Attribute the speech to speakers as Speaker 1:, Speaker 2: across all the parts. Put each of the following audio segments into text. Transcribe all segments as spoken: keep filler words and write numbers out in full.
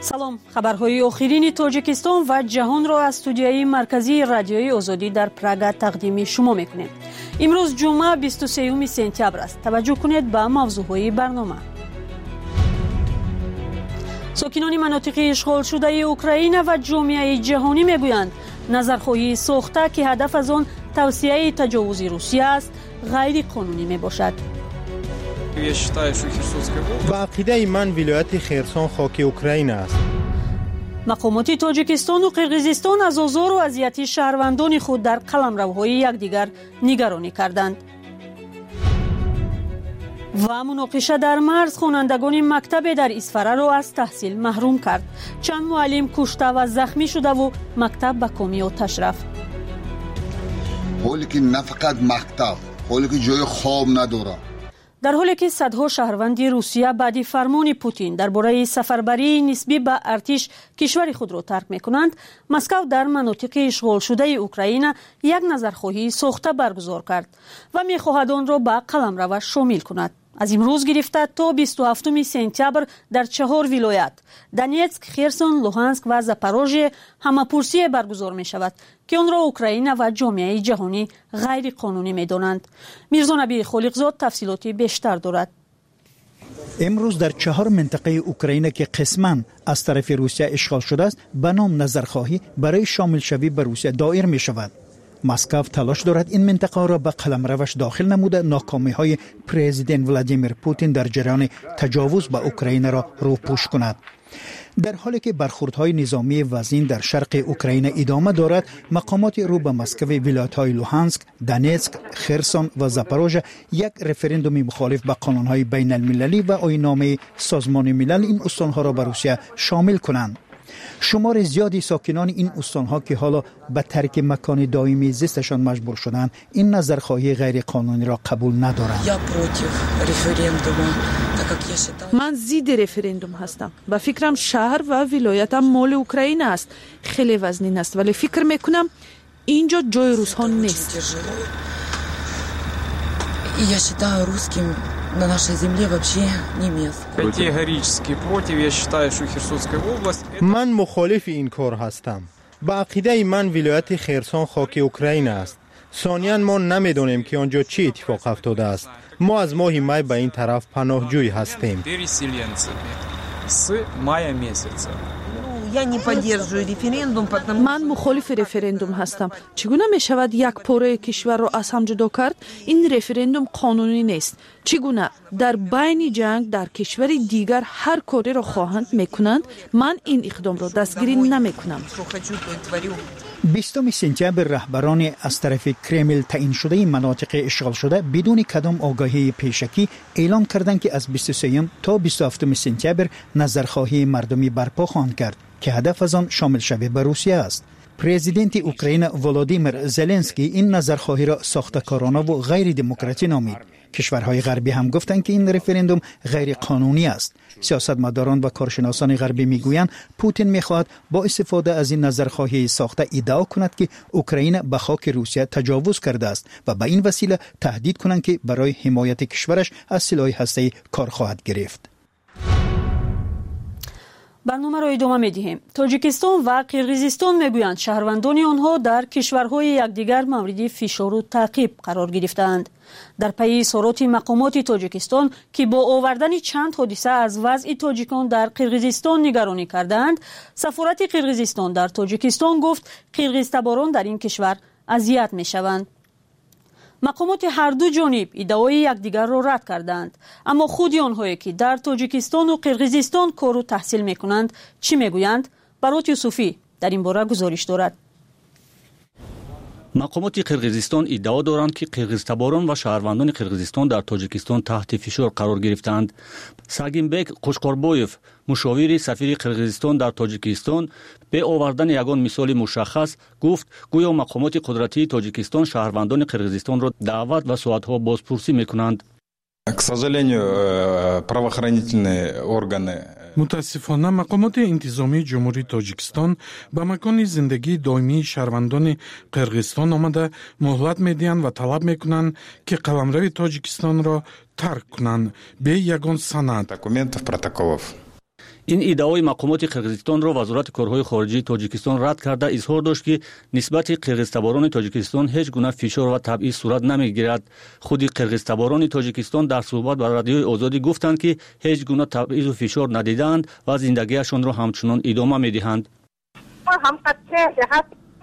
Speaker 1: салом. хабарҳои охирини тоҷикистон ва ҷаҳонро аз студияи марказии радиои озодӣ дар Прага тақдими шумо мекунем. имрӯз ҷумъа бисту сеюми сентябр аст. таваҷҷӯҳ кунед ба мавзӯъҳои барнома. сокинони манотиқи ишғолшудаи Украина ва ҷомеаи ҷаҳонӣ мегӯянд, назархоҳии сохта ки ҳадаф аз он тавсияи таҷовузи Русия аст, ғайриқонунӣ мебошад.
Speaker 2: ба ақидаи ман вилояти Херсон хоки Украина аст.
Speaker 1: мақомоти Тоҷикистону Қирғизистон аз озору азияти шаҳрвандони худ дар қаламравҳои якдигар нигаронӣ карданд. ва муноқиша дар марз хонандагони мактабе дар Исфараро аз таҳсил маҳрум кард. чанд муаллим кушта ва захмӣ шудаву мактаб ба коми оташ рафт.
Speaker 3: ҳоле ки на фақат мактаб, ҳоле ки ҷои хоб надорад.
Speaker 1: дар ҳоле ки садҳо шаҳрванди Русия баъди фармони Путин дар бораи сафарбарии нисбӣ ба артиш кишвари худро тарк мекунанд, Москав дар манотиқи ишғолшудаи Украина як назархоҳии сохта баргузор кард ва мехоҳад онро ба қаламрава шомил кунад. аз имрӯз гирифта то бисту ҳафтуми сентябр дар чаҳор вилоят Донецк, Херсон, Луҳанск ва Запорожье ҳамапурсие баргузор мешавад ки онро Украина ва ҷомеаи ҷаҳонӣ ғайриқонунӣ медонанд. Мирзонабии Холиқзод тафсилоти бештар дорад.
Speaker 4: امروز در چهار منطقه اوکراین که قسماً از طرف روسیه اشغال شده است به نام نظرخواهی برای شامل شوی به روسیه دایر می شود. مسکو تلاش دارد این منطقه را به قلمروش داخل نموده ناکامی های پرزیدنت ولادیمیر پوتین در جریان تجاوز به اوکراین را روپوش کند. در حالی که برخوردهای نظامی وزین در شرق اوکراین ادامه دارد، مقامات رو به مسکو ولایت‌های لوهانسک، دونتسک، خرسون و زاپاروژه یک رفراندوم مخالف به قانون‌های بین المللی و آیین‌نامه سازمان ملل این استان‌ها را به روسیه شامل کنند. شمار زیادی ساکنان این استان‌ها که حالا به ترک مکان دائمی زیستشان مجبور شدند، این نظرخواهی غیر قانونی را قبول ندارند.
Speaker 5: من ضد رفراندوم هستم. با فکرم شهر و ولایتم مال اوکراین است. خیلی وزنین است ولی فکر میکنم اینجا جای روس‌ها نیست.
Speaker 6: Я считаю, русским на нашей земле вообще не место.
Speaker 2: Категорически против. Я считаю, что Херсонская область من مخالف این کار هستم. با عقیده من ولایت خرسون خاک اوکراین است. ثانیاً ما نمیدونیم که آنجا چه اتفاق افتاده است. ما از ماه می به این طرف پناهجوی هستیم.
Speaker 5: с мая месяца. من مخالف رفراندوم هستم. چگونه می شود یک پاره کشور را از هم جدا کرد؟ این رفراندوم قانونی نیست. چگونه در بین جنگ در کشور دیگر هر کاری را خواهند میکنند؟ من این اقدام را دستگیری نمی کنم.
Speaker 4: بیستم سپتامبر رهبران از طرف کرمل تعیین شده مناطق اشغال شده بدون کدام آگاهی پیشکی اعلام کردند که از بیست و سه تا بیست و هفت سپتامبر نظرخواهی مردمی برپا خواهند کرد که هدف از آن شامل شوی به روسیه است. پرزیدنت اوکراین ولادیمیر زلنسکی این نظرخواهی را ساخته‌کارانه و غیر دموکراتیک نامید. کشورهای غربی هم گفتند که این رفراندوم غیر قانونی است. سیاستمداران و کارشناسان غربی میگویند پوتین میخواهد با استفاده از این نظرخواهی ساخته ادعا کند که اوکراین به خاک روسیه تجاوز کرده است و به این وسیله تهدید کنند که برای حمایت کشورش از سلاح هسته‌ای کار خواهد گرفت.
Speaker 1: барномаро идома медиҳем. Тоҷикистон ва Қирғизистон мегӯянд шаҳрвандони онҳо дар кишварҳои якдигар мавриди фишору таъқиб қарор гирифтаанд. дар пайи изҳороти мақомоти Тоҷикистон ки бо овардани чанд ҳодиса аз вазъи тоҷикон дар Қирғизистон нигаронӣ кардаанд, сафорати Қирғизистон дар Тоҷикистон гуфт қирғизтаборон дар ин кишвар азият мешаванд. мақомоти ҳарду ҷониб иддаои якдигарро рад карданд, аммо худи онҳое ки дар Тоҷикистону Қирғизистон кору таҳсил мекунанд чӣ мегӯянд? Барот Юсуфӣ дар ин бора гузориш дорад.
Speaker 7: мақомоти Қирғизистон иддао доранд ки қирғизтаборон ва шаҳрвандони Қирғизистон дар Тоҷикистон таҳти фишор қарор гирифтанд. Сагинбек Қушқорбоев, мушовири сафири Қирғизистон дар Тоҷикистон, бе овардани ягон мисоли мушаххас гуфт гӯё мақомоти қудратии Тоҷикистон шаҳрвандони Қирғизистонро даъват ва соатҳо бозпурсӣ мекунанд.
Speaker 8: К сожалению, правоохранительные органы
Speaker 9: متاسفانه مقامات انتظامی جمهوری تاجیکستان به مکان زندگی دائمی شهروندان قرقیزستان آمده مهلت میدهند و طلب میکنند که قلمرو تاجیکستان را ترک کنند به یگان سند.
Speaker 8: دокументов, протоколов.
Speaker 7: این ایده‌های مقامات قرقیزستان را وزارت کارهای خارجی تاجیکستان رد کرده اظهار داشت که نسبت قرقیزتباران تاجیکستان هیچ گونه فشار و تبعیض صورت نمیگیرد. خود قرقیزتباران تاجیکستان در صحبت با رادیوی آزادی گفتند که هیچ گونه تبعیض و فشار ندیدند و زندگیشان را همچنان ادامه می‌دهند.
Speaker 10: هم قطعه هست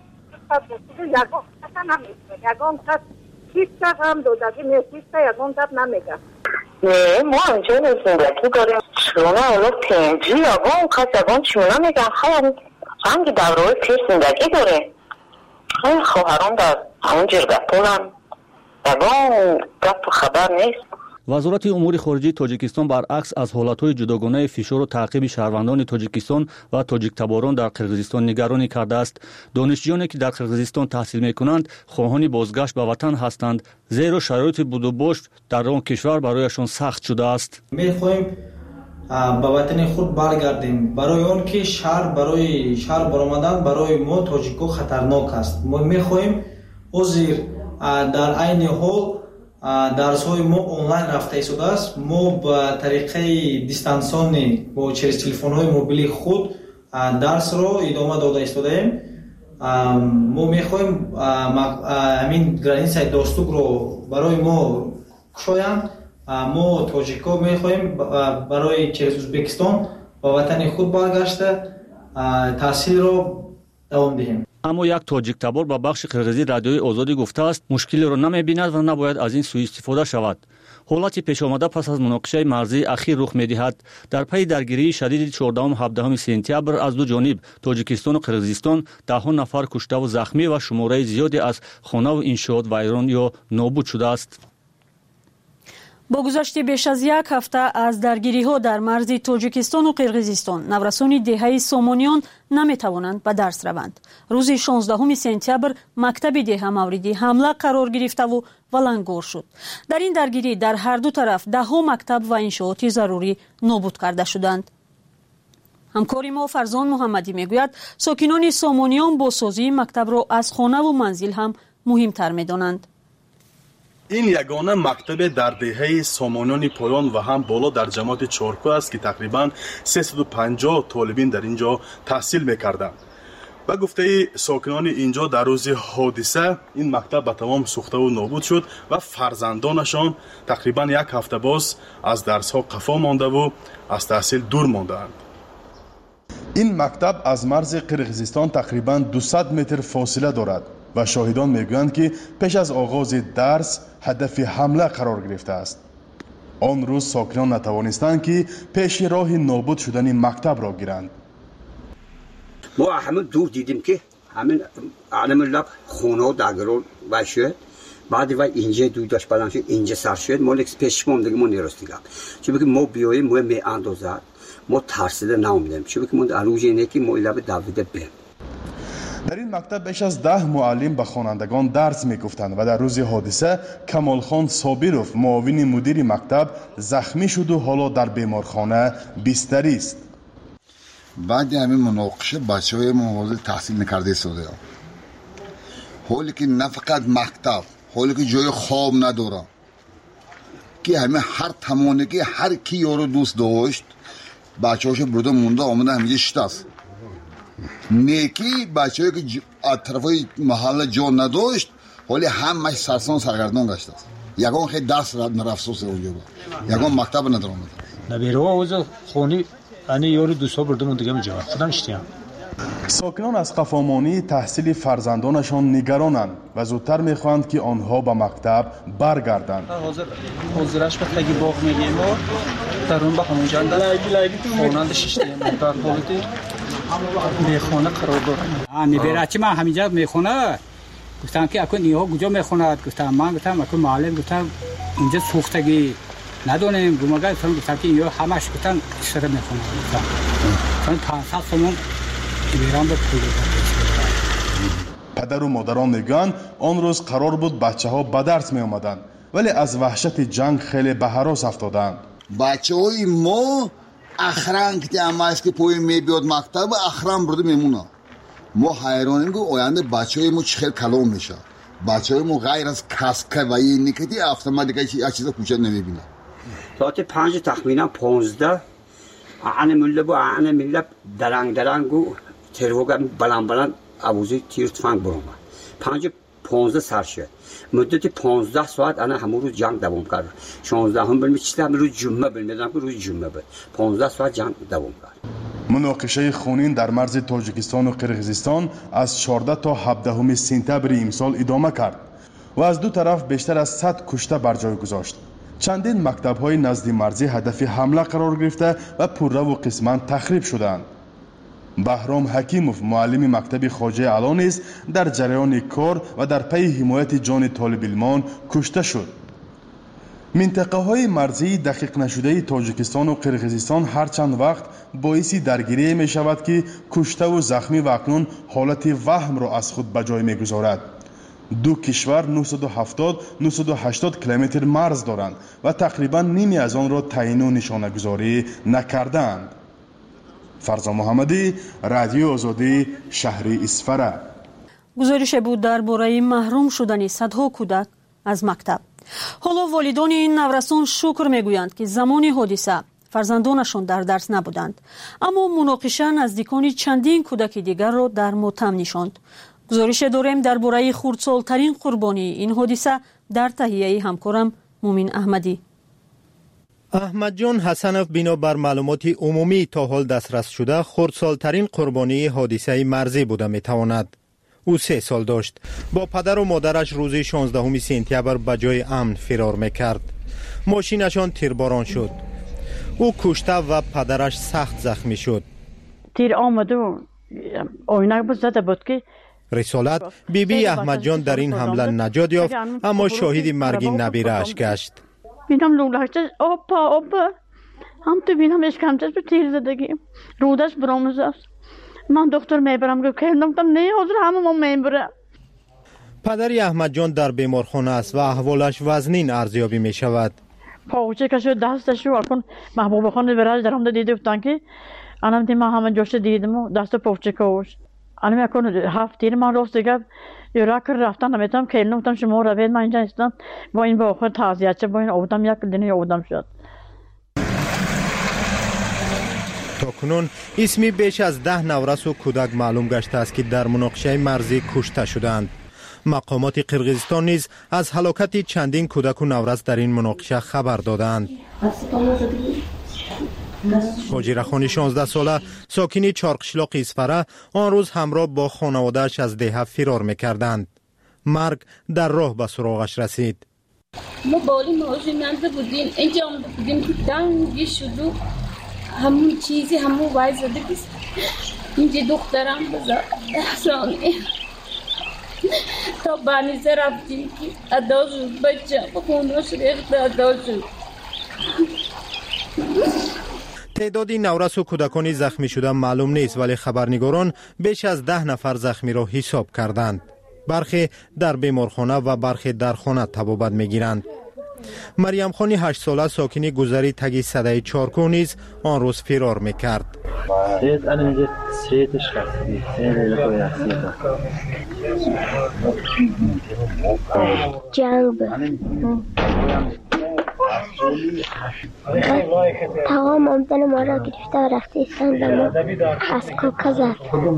Speaker 10: یگان کس نمیگه یگان کس هیچ کس هم دودگی نیست هیچ کس یگان کس نمیگه
Speaker 11: نه ما اینجا زندگی داریم چونه اولا پنجی یگان کس یگان چونه میگن خیلی همگی دوره پیر زندگی داره خیلی خواهران در همون جرگه پولم یگان گفت خبر نیست.
Speaker 7: وزارت امور خارجه تاجیکستان برعکس از حالتهای جداگانه فشار و تعقیب شهروندان تاجیکستان و تاجیک تباران در قرقیزستان نگرانی کرده است. دانشجویانی که در قرقیزستان تحصیل میکنند خواهان بازگشت به وطن هستند، زیرا شرایط بود و باش در آن کشور برایشان سخت شده است.
Speaker 12: میخواهیم به وطن خود برگردیم، برای آن که شهر برای شهر برآمدن برای ما تاجیکو خطرناک است. ما میخواهیم حاضر در عین حال درس های ما آنلاین رفته شده است. ما با طریقه دیستانسیونی با چرس تلفن های موبیلی خود درس را ادامه داده ایستادیم. ما میخواهیم همین گرانیسه داستوک رو برای ما کشایند. ما تاجیکا میخواهیم برای چرس ازبکستان با وطن خود برگشته تحصیل را دوام دهیم.
Speaker 7: اما یک تاجیک تبار با بخش قرقیزی رادیوی آزادی گفته است مشکلی را نمی‌بیند و نباید از این سوء استفاده شود. حالتی پیش آمده پس از مناقشه مرزی اخیر رخ می‌دهد. در پی درگیری شدید چهاردهم و هفدهم سپتامبر از دو جانب تاجیکستان و قرقیزستان ده نفر کشته و زخمی و شماره زیادی از خانه و انشاءات ویران یا نابود شده است.
Speaker 1: با گذشت بیش از یک هفته از درگیری‌ها در مرز تاجیکستان و قرقیزستان، نورسان دهه سامانیان نمی‌توانند به درس روند. روز شانزدهم سپتامبر مکتب دهه مورد حمله قرار گرفته و ولنگار شد. در این درگیری در هر دو طرف ده‌ها مکتب و انشاءات ضروری نابود کرده شدند. همکار ما فرزان محمدی میگوید ساکنان سامانیان با سازی مکتب را از خانه و منزل هم مهمتر می‌دانند.
Speaker 13: این یگانه مکتب در دهه سامانیان پایان و هم بالا در جماعت چارکو است که تقریباً سیصد و پنجاه طالبین در اینجا تحصیل میکردند. و گفته ساکنان اینجا در روز حادثه این مکتب به تمام سوخته و نابود شد و فرزندانشان تقریباً یک هفته باز از درس‌ها قفا مانده و از تحصیل دور ماندند. این مکتب از مرز قرقیزستان تقریباً دویست متر فاصله دارد و شاهدان میگویند که پیش از آغاز درس هدف حمله قرار گرفته است. آن روز ساکنان نتوانستند که پیش راه نابود شدن مکتب را گیرند.
Speaker 14: ما همه دور دیدیم که همین علم الله خونه درگرون باشه. بعد وای اینجا دو داشت بلند شد اینجا سر شد ما لکس پیش موندگی ما نیرستیگم. چون که ما بیاییم ما می اندازد ما ترسیده نمیدیم. چون که ما عروج اینه که ما ایلاب داوود بیم. در این مکتب بیش از ده معلم به خوانندگان درس میگفتند و در روز حادثه کمال خان صابروف معاون مدیر مکتب زخمی شد و حالا در بیمارخانه بستری است.
Speaker 3: بعد همین مناقشه بچه‌های ما حاضر تحصیل نکرده شده. حالی که نه فقط مکتب، حالی که جای خواب نداره. که همه هر تمانه که هر کی یارو دوست داشت بچه‌هاش برده مونده آمده همینجا شتاست. نیکی بچه‌ای که اطرافای محله جا نداشت ولی همش سرسان سرگردان گشته است. یگان خیلی درس نرفت اونجا با یگان مکتب ندارم.
Speaker 15: نبیرو اوز خونی انی یارو دو سال برده مونده میجا خودم اشتیام.
Speaker 13: ساکنان از قفامانی تحصیل فرزندانشان نگرانند و زودتر میخواهند که آنها به مکتب برگردند.
Speaker 16: حاضر حاضرش به تگی باغ میگیم ما در اون به همونجا خونند ششتیم در حالتی میخونه قرار دارم.
Speaker 15: میبره چی من همینجا میخونه گفتم که اکو نیها کجا میخوند گفتم من گفتم اکو معلم گفتم اینجا سوختگی ندونیم گمگا گفتم گفتم که اینجا همش گفتن اشاره میخونه گفتم چون پانصد سومون میبرم به پول.
Speaker 13: پدر و مادران میگن آن روز قرار بود بچه ها به درس می آمدند ولی از وحشت جنگ خیلی به هراس افتادند.
Speaker 3: بچه های ما اخران که امایست که پای می بیاد مکتب اخران برده میمونه. ما حیرانیم که آینده بچه های ما چه کلام میشه. بچه های ما غیر از کسکه و این نکتی اتوماتیک یک چیز کوچک نمیبینه.
Speaker 14: ساعت پنج تخمینا پانزده عن ملب و عن ملب درنگ درنگ و تروگا بلند بلند آوازی تیر تفنگ برام. پنج پانزده سر شد. مدت پانزده ساعت انا همون روز جنگ دوام کرد. شانزده هم برمی چیزی هم روز جمعه برمیدم که روز جمعه بود. پانزده ساعت جنگ دوام کرد.
Speaker 13: مناقشه خونین در مرز تاجیکستان و قرقیزستان از چهارده تا هفده سپتامبر امسال ادامه کرد و از دو طرف بیشتر از صد کشته بر جای گذاشت. چندین مکتب‌های نزد مرزی هدف حمله قرار گرفته و پرره و قسما تخریب شدند. بهرام حکیموف معلم مکتب خواجه علا نیز در جریان کار و در پی حمایت جان طالب علمان کشته شد. منطقه های مرزی دقیق نشده تاجیکستان و قرقیزستان هر چند وقت باعث درگیری می شود که کشته و زخمی و اکنون حالت وهم را از خود به جای می گذارد. دو کشور نهصد و هفتاد تا نهصد و هشتاد کیلومتر مرز دارند و تقریبا نیمی از آن را تعیین و نشانه گذاری نکردند. فرزا محمدی، رادیو آزادی، شهر اسفره.
Speaker 1: گزارش بود درباره محروم شدن صدها کودک از مکتب. حالا والدان این نورسان شکر میگویند که زمان حادثه فرزندانشان در درس نبودند، اما مناقشه نزدیکان چندین کودک دیگر را در ماتم نشاند. گزارش داریم درباره خردسالترین قربانی این حادثه در تهیه همکارم مومن احمدی.
Speaker 2: احمد جان حسنوف بنابر معلومات عمومی تا حال دسترس شده خردسالترین قربانی حادثه مرزی بوده میتواند. او سه سال داشت. با پدر و مادرش روز شانزدهم سپتامبر به جای امن فرار میکرد. ماشینشان تیرباران شد. او کشته و پدرش سخت زخمی شد.
Speaker 17: تیر آمد و آینه بود زده بود که
Speaker 2: رسالت بی بی احمد جان در این حمله نجات یافت، اما شاهد مرگ نبیره اش گشت.
Speaker 17: بینم لولهشتش آپا آپا هم تو بینم اشکمچش به تیر زدگی رودش برامز است. من دکتر میبرم که کردم نه حاضر همه ما میبرم.
Speaker 2: پدری احمد جان در بیمارخانه است و احوالش وزنین ارزیابی می شود.
Speaker 17: پاوچه کشو دستش رو اکن محبوب خانه برای در هم دیده بودن که انم تیم همه جوش دیدم و دست پاوچه کش انم اکن هفت تیر من راست دیگه یورا کر رفتن نمیتونم که نمیتونم شما رو بید من اینجا استم با این با خود تعذیت چه با این آودم یک دنی آودم شد.
Speaker 2: تاکنون اسمی بیش از ده نورس و کودک معلوم گشته است که در مناقشه مرزی کشته شدند. مقامات قرقیزستان نیز از هلاکت چندین کودک و نورس در این مناقشه خبر دادند. هاجرخانی شانزده ساله ساکنی چارقشلاق اسفره آن روز همراه با خانواده‌اش از دیه فرار می‌کردند. مرگ در راه به سراغش رسید.
Speaker 18: ما بالی ماشین نمده بودیم اینجا آمده بودیم که دنگی شد و همون چیزی همون وای زده کست اینجا دخترم بزد احسانه تا بانیزه رفتیم که ادا شد بچه بخونش ریخت ادا شد.
Speaker 2: تعدادی نورس و کودکانی زخمی شده معلوم نیست، ولی خبرنگاران بیش از ده نفر زخمی را حساب کردند. برخی در بیمارخانه و برخی در خانه طبابت میگیرند. مریم خانی هشت ساله ساکنی گذری تگی صدای چارکو نیز آن روز فرار میکرد.
Speaker 19: جنگ تمام ممتن ما را گرفته و رفته ایستان به ما از کوکا زد.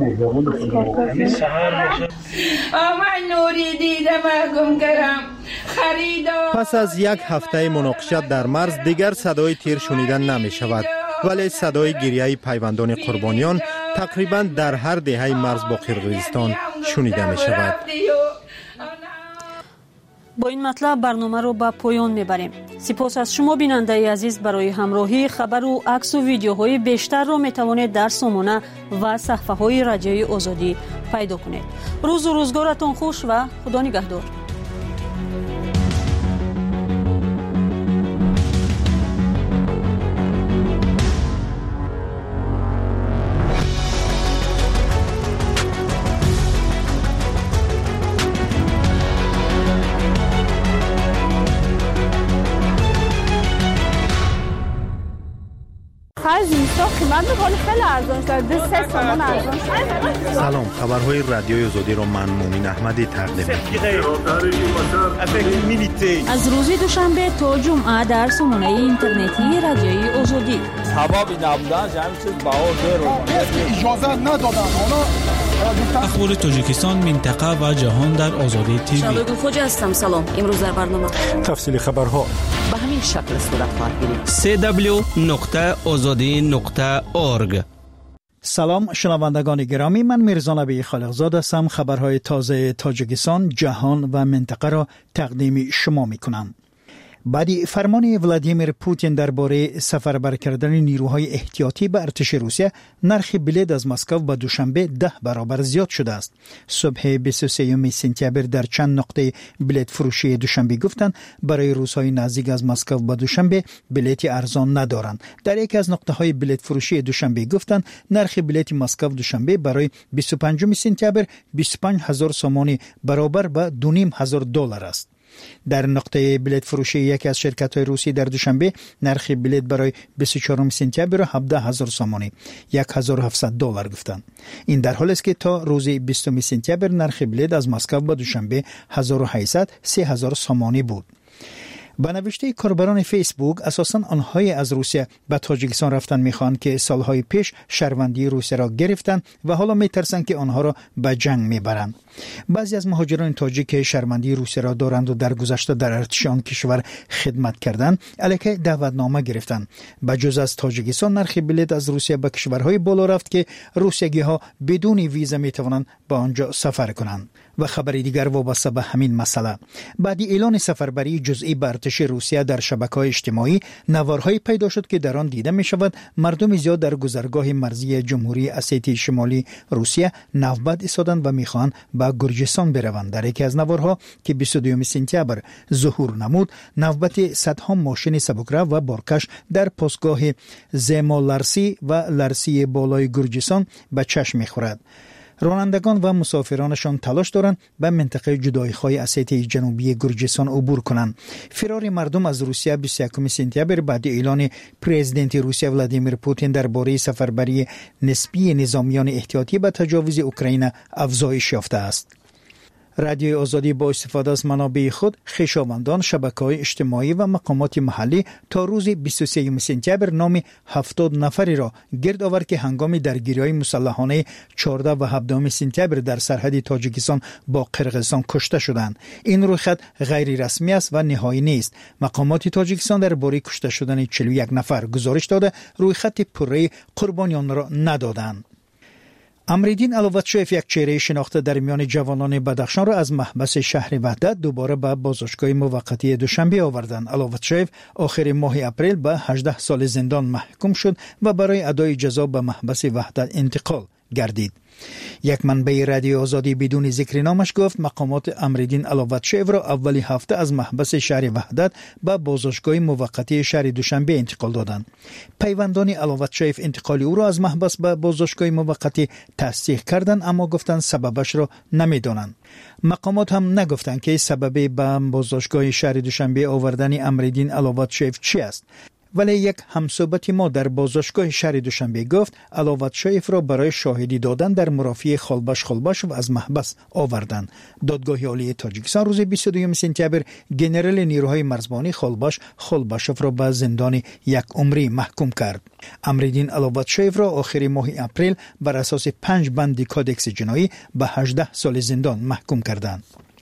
Speaker 2: پس از یک هفته مناقشه در مرز دیگر صدای تیر شنیدن نمی شود، ولی صدای گریه پیوندان قربانیان تقریبا در هر دهه مرز با قرقیزستان شنیده می شود.
Speaker 1: با این مطلب برنامه رو به پایان میبریم. سپاس از شما بیننده عزیز برای همراهی. خبر و عکس و ویدیوهای بیشتر رو میتوانید در سامانه و صفحه های رادیوی آزادی پیدا کنید. روز و روزگارتان خوش و خدا نگهدار.
Speaker 17: آخر زمستان قیمت میکنه خیلی ارزان شد دو سه تومن ارزان شد.
Speaker 2: سلام، خبرهای رادیوی آزادی را من مومین احمدی تقدیم می‌کنم.
Speaker 1: از روز دوشنبه تا جمعه در سامانه اینترنتی رادیوی آزادی.
Speaker 20: هوا بی نبودن همین چیز باور رو
Speaker 21: اجازه ندادن.
Speaker 22: اخبار تاجیکستان، منطقه و جهان در آزادی تیوی.
Speaker 23: شادو خوج هستم. سلام. امروز در برنامه
Speaker 2: تفصیل خبرها
Speaker 23: به همین شکل صورت خواهد گرفت.
Speaker 22: سی دبلیو نقطه آزادی نقطه اورگ.
Speaker 4: سلام شنوندگان گرامی، من میرزا نبی خالقزاد هستم. خبرهای تازه تاجیکستان، جهان و منطقه را تقدیم شما میکنم. بعد فرمان ولادیمیر پوتین درباره سفربر کردن نیروهای احتیاطی به ارتش روسیه، نرخ بلیط از مسکو به دوشنبه ده برابر زیاد شده است. صبح بیست و سوم سپتامبر در چند نقطه بلیط فروشی دوشنبه گفتند برای روزهای نزدیک از مسکو به دوشنبه بلیط ارزان ندارند. در یکی از نقطه های بلیط فروشی دوشنبه گفتند نرخ بلیط مسکو دوشنبه برای بیست و پنجم سپتامبر بیست و پنج هزار سومانی برابر به دو و نیم هزار دلار است. در نقطه بلیط فروشی یکی از شرکت‌های روسی در دوشنبه نرخ بلیط برای بیست و چهارم سپتامبر هفده هزار سومانی هزار و هفتصد دلار گفتند. این در حالی است که تا روز بیستم سپتامبر نرخ بلیط از مسکو به دوشنبه هزار و هشتصد سه هزار سومانی بود. با نوشته کاربران فیسبوک، اساساً آنهای از روسیه به تاجیکستان رفتن میخوان که سالهای پیش شهروندی روسیه را گرفتن و حالا میترسند که آنها را به جنگ میبرند. بعضی از مهاجران تاجیک شهروندی روسیه را دارند و در گذشته در ارتش آن کشور خدمت کردند، علیه دعوتنامه گرفتند. بجز از تاجیکستان نرخ بلیط از روسیه به کشورهای بالا رفت که روسیگی‌ها بدون ویزا میتوانند به آنجا سفر کنند. و خبری دیگر وابسته به همین مسئله، بعد اعلان سفربری جزئی به ارتش روسیه در شبکه‌های اجتماعی، نوارهایی پیدا شد که در آن دیده می‌شود مردم زیاد در گذرگاه مرزی جمهوری اسیتی شمالی روسیه نوبت ایستادند و می‌خواهند به گرجستان بروند. در یکی از نوارها که بیست و دوم سپتامبر ظهور نمود، نوبت صدها ماشین سبکرو و بارکش در پاسگاه زمالارسی و لارسی بالای گرجستان به چشم می‌خورد. رانندگان و مسافرانشان تلاش دارند به منطقه جدایی‌خواه اسیتی جنوبی گرجستان عبور کنند. فرار مردم از روسیه بیست و یکم سپتامبر بعد اعلان پرزیدنت روسیه ولادیمیر پوتین درباره سفربری نسبی نظامیان احتیاطی به تجاوز اوکراین افزایش یافته است. رادیوی آزادی با استفاده از منابع خود، خویشاوندان، شبکه‌های اجتماعی و مقامات محلی تا روز بیست و سوم سپتامبر نام هفتاد نفری را گرد آورد که هنگام درگیری‌های مسلحانه چهارده و هفده سپتامبر در سرحد تاجیکستان با قرقیزستان کشته شدند. این رویداد غیر رسمی است و نهایی نیست. مقامات تاجیکستان درباره کشته شدن چهل و یک نفر گزارش داده، رویخط پره قربانیان را ندادند. امریدین علوتشویف یک چهره شناخته در میان جوانان بدخشان را از محبس شهر وحدت دوباره به بازداشتگاه موقتی دوشنبه آوردند. علوتشویف آخر ماه اپریل به هجده سال زندان محکوم شد و برای ادای جزا به محبس وحدت انتقال گردید. یک منبع رادیو آزادی بدون ذکر نامش گفت مقامات امریدین علوتشویف را اولی هفته از محبس شهر وحدت به بازداشتگاه موقتی شهر دوشنبه انتقال دادند. پیوندان علوتشویف انتقال او را از محبس به بازداشتگاه موقتی تصدیق کردند، اما گفتند سببش را نمیدانند. مقامات هم نگفتند که سبب به بازداشتگاه شهر دوشنبه آوردن امریدین علوتشویف چی است. ولی یک همصحبت ما در بازداشتگاه شهر دوشنبه گفت علوتشویف را برای شاهدی دادن در مرافعه خالباش خالباش و از محبس آوردند. دادگاه عالی تاجیکستان روز بیست و دوم سپتامبر گنرال نیروهای مرزبانی خالباش خالباشوف را به زندان یک عمری محکوم کرد. امریدین علوتشویف را آخر ماه اپریل بر اساس پنج بند کادکس جنایی به هجده سال زندان محکوم کردند.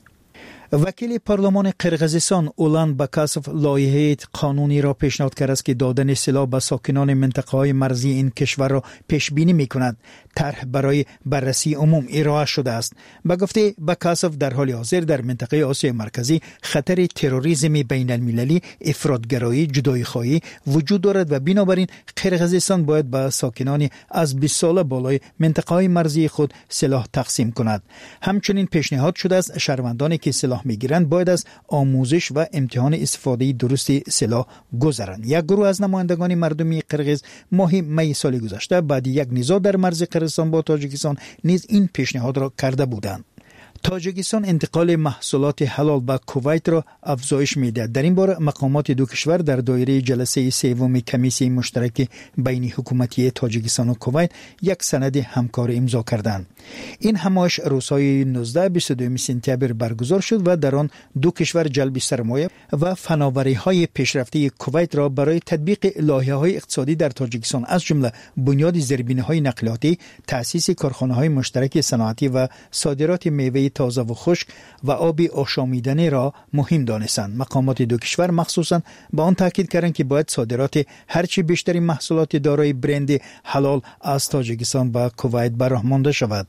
Speaker 4: وکیل پارلمان قرقیزستان اولان باکاسوف لایحه قانونی را پیشنهاد کرده است که دادن سلاح به ساکنان منطقه‌های مرزی این کشور را پیش بینی می‌کند. طرح برای بررسی عموم ارائه شده است. به گفته باکاسوف در حال حاضر در منطقه آسیای مرکزی خطر تروریسم بین المللی، افراطگرایی، جدایی‌خواهی وجود دارد و بنابراین قرقیزستان باید به ساکنان از بیست ساله بالای منطقه‌های مرزی خود سلاح تقسیم کند. همچنین پیشنهاد شده است شهروندانی که سلاح میگیرند باید از آموزش و امتحان استفاده درست سلاح گذرند. یک گروه از نمایندگان مردمی قرقیز ماه می سال گذشته بعد یک نزاع در مرز قرقیزستان با تاجیکستان نیز این پیشنهاد را کرده بودند. تاجیکستان انتقال محصولات حلال به کویت را افزایش می‌دهد. در این باره مقامات دو کشور در دایره جلسه سوم کمیسیون مشترک بین حکومتی تاجیکستان و کویت یک سند همکاری امضا کردند. این همایش روزهای نوزده بیست و دو سپتامبر برگزار شد و در آن دو کشور جلب سرمایه و فناوری‌های پیشرفته کویت را برای تطبیق لایحه‌های اقتصادی در تاجیکستان از جمله بنیاد زیربناهای نقلیاتی، تأسیس کارخانه‌های مشترک صنعتی و صادرات میوه تازه و خشک و آب آشامیدنی را مهم دانستند. مقامات دو کشور مخصوصاً به آن تاکید کردند که باید صادرات هرچی بیشتری محصولات دارای برند حلال از تاجیکستان به کویت به راه مانده شود.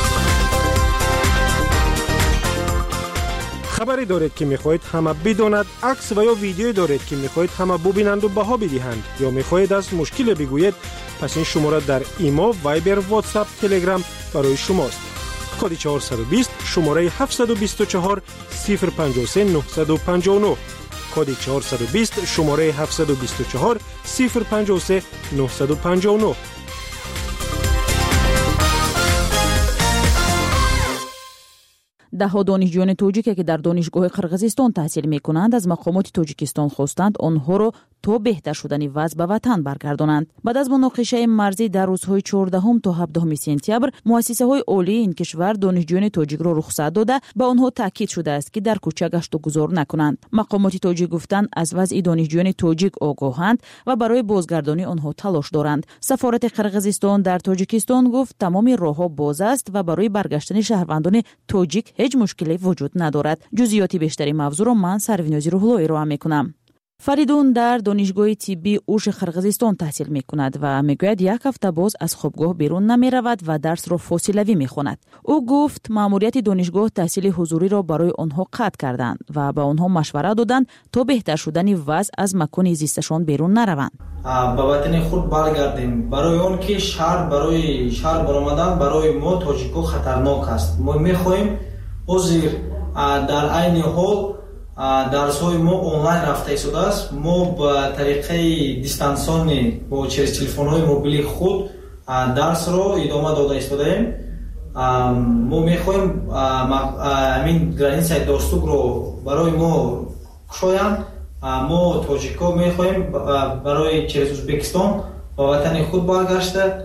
Speaker 5: خبری دارید که میخواهید همه بداند، عکس و یا ویدیویی دارید که میخواهید همه ببینند و بها بدهند یا میخواهید از مشکل بگویید، پس این شماره در ایما، وایبر، واتساپ، تلگرام برای شماست. کد چهارصد و بیست شماره هفتصد و بیست و چهار صفر پنجاه و سه نهصد و پنجاه و نه. کد چهارصد و بیست شماره هفتصد و بیست و چهار صفر پنجاه و سه نهصد و پنجاه و نه.
Speaker 6: دهها دانشجویان توجیک که در دانشگاه قرغیزستان تحصیل می‌کنند از مقامات تاجیکستان خواستند آنها را تا بهتر شدن وضع به وطن برگردانند. بعد از مناقشه مرزی در روزهای چهاردهم تا هفدهم سپتامبر، مؤسسه‌های عالی این کشور دانشجویان تاجیک را رخصت داده به آنها تاکید شده است که در کوچه گشت و گذار نکنند. مقامات تاجیک گفتند از وضع دانشجویان تاجیک آگاهند و برای بازگردانی آنها تلاش دارند. سفارت قرغیزستان در تاجیکستان گفت تمام راه‌ها باز است و برای برگشتن شهروندان تاجیک هیچ مشکلی وجود ندارد. جزئیات بیشتری موضوع را من سروینازی روح‌الله ارائه می‌کنم. فریدون در دانشگاه طبی اوش قرغیزستان تحصیل می کند و می گوید یک هفته باز از خوابگاه بیرون نمی رود و درس را فاصله‌ای می خواند. او گفت ماموریت دانشگاه تحصیل حضوری را برای آنها قطع کردند و به آنها مشوره دادند تا بهتر شدن وضع از مکان زیستشان بیرون نروند.
Speaker 12: به وطن خود برگردیم. برای آن که شهر برای شهر برآمدن برای ما تاجیک‌ها خطرناک است. ما می خواهیم حاضر در عین حال درس‌های ما آنلاین رفته شده است. ما با طریقه دیستانسیونی با تلفن‌های موبیل خود درس را ادامه داده ایستادیم. ما می‌خواهیم همین گرانیسای داستوک رو برای ما کشایند. ما تاجیک‌ها می‌خواهیم برای چرز ازبکستان با وطن خود برگشته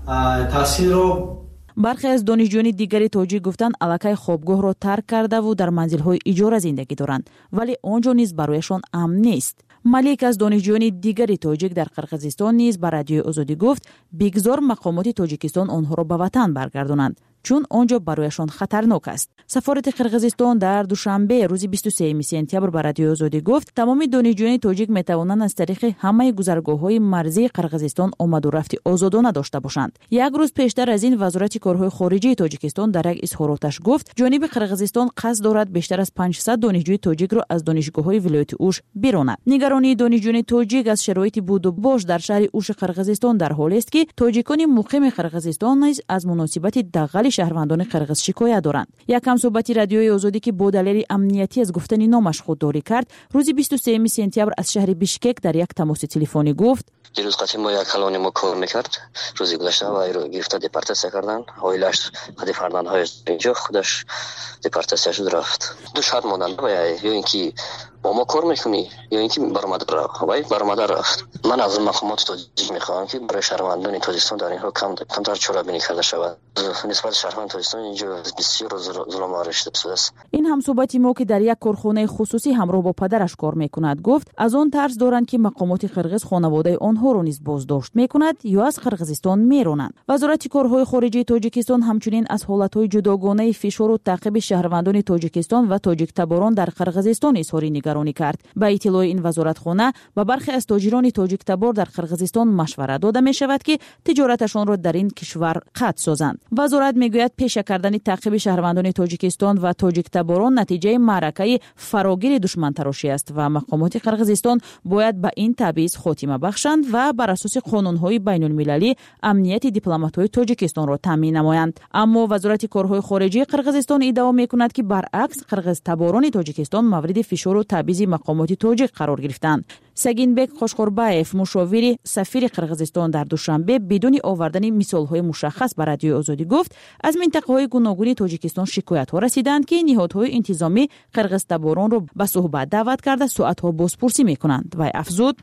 Speaker 12: تحصیل را.
Speaker 6: برخی از دانشجویان دیگری تاجیک گفتند الکی خوابگاه را ترک کرده و در منزل‌های اجاره زندگی دارند ولی آنجا نیز برایشان امن نیست. ملیک از دانشجویان دیگری تاجیک در قرغیزستان نیز به رادیوی آزادی گفت بگذار مقامات تاجیکستان آنها را به وطن برگردانند چون آنجا برایشان خطرناک است. سفارت قرغیزستان در دوشنبه روز بیست و سوم سپتامبر به رادیوی آزادی گفت تمام دانشجویان تاجیک میتوانند از طریق همه گذرگاه‌های مرزی قرغیزستان آمد و رفت آزادانه داشته باشند. یک روز پیشتر از این وزارت کارهای خارجه تاجیکستان در یک اظهاراتش گفت جانب قرغیزستان قصد دارد بیشتر از پانصد دانشجوی تاجیک را از دانشگاه‌های ولایت اوش بیرونند. نگرانی دانشجویان تاجیک از شرایط بود و باش در شهر اوش قرغیزستان در حالی است که تاجیکان مقیم قرغیزستان نیز از مناسبت دغل شهروندان قرغیز شکایت دارند. یک همصحبتی رادیوی آزادی که با دلیل امنیتی از گفتن نامش خودداری کرد روز بیست و سوم سپتامبر از شهر بیشکک در یک تماس تلفنی گفت
Speaker 9: دیروز قطعی ما یک کلانی ما کار میکرد روزی گذشته و ایرو گرفته دیپارتاسیا کردن آیلش قدی فرزندهای اینجا خودش دیپارتاسیا شد رفت. دو شرط ماندن یا اینکه با ما کار میکنی یا اینکه برآمده رفت وای برآمده رفت. من از مقامات تاجیک میخوام که برای شهروندان تاجیکستان در اینها کم کمتر چرابینی کرده شود. نسبت شهروند تاجیکستان اینجا بسیار ظلم آرشته شده است.
Speaker 6: این همصحبتی ما که در یک کارخانه خصوصی همراه با پدرش کار میکند گفت از آن ترس دارند که مقامات قرغیز خانواده آنها را نیز بازداشت میکند یا از قرغیزستان میرانند. وزارت کارهای خارجه تاجیکستان همچنین از حالتهای جداگانه فشار و تعقیب شهروندان تاجیکستان و تاجیک تباران در قرغیزستان اظهار نگرانی کرد. با اطلاع این وزارتخانه با برخی از تاجران تاجیک تبار در قرغیزستان مشوره داده می شود که تجارتشان را در این کشور قطع سازند. وزارت میگوید پیش کردن تعقیب شهروندان تاجیکستان و تاجیک تباران نتیجه معرکه فراگیر دشمن تراشی است و مقامات قرغیزستان باید به این تبعیض خاتمه بخشند و بر اساس قانون‌های بین‌المللی امنیت دیپلمات‌های تاجیکستان را تامین نمایند. اما وزارت کارهای خارجه قرغیزستان ادعا می‌کند که برعکس قرغیز تباران تاجیکستان مورد فشار و تبعیض تبعیض مقامات تاجیک قرار گرفتند. سگینبک خوشخورباев مشاور سفیر قرقیزستان در دوشنبه بدون آوردن مثال‌های مشخص بر رادیوی آزادی گفت از منطقه‌های گوناگون تاجیکستان شکایت‌ها رسیدند که نهادهای انتظامی قرقیزتباران را به صحبت دعوت کرده ساعت‌ها بازپرسی می‌کنند و افزود: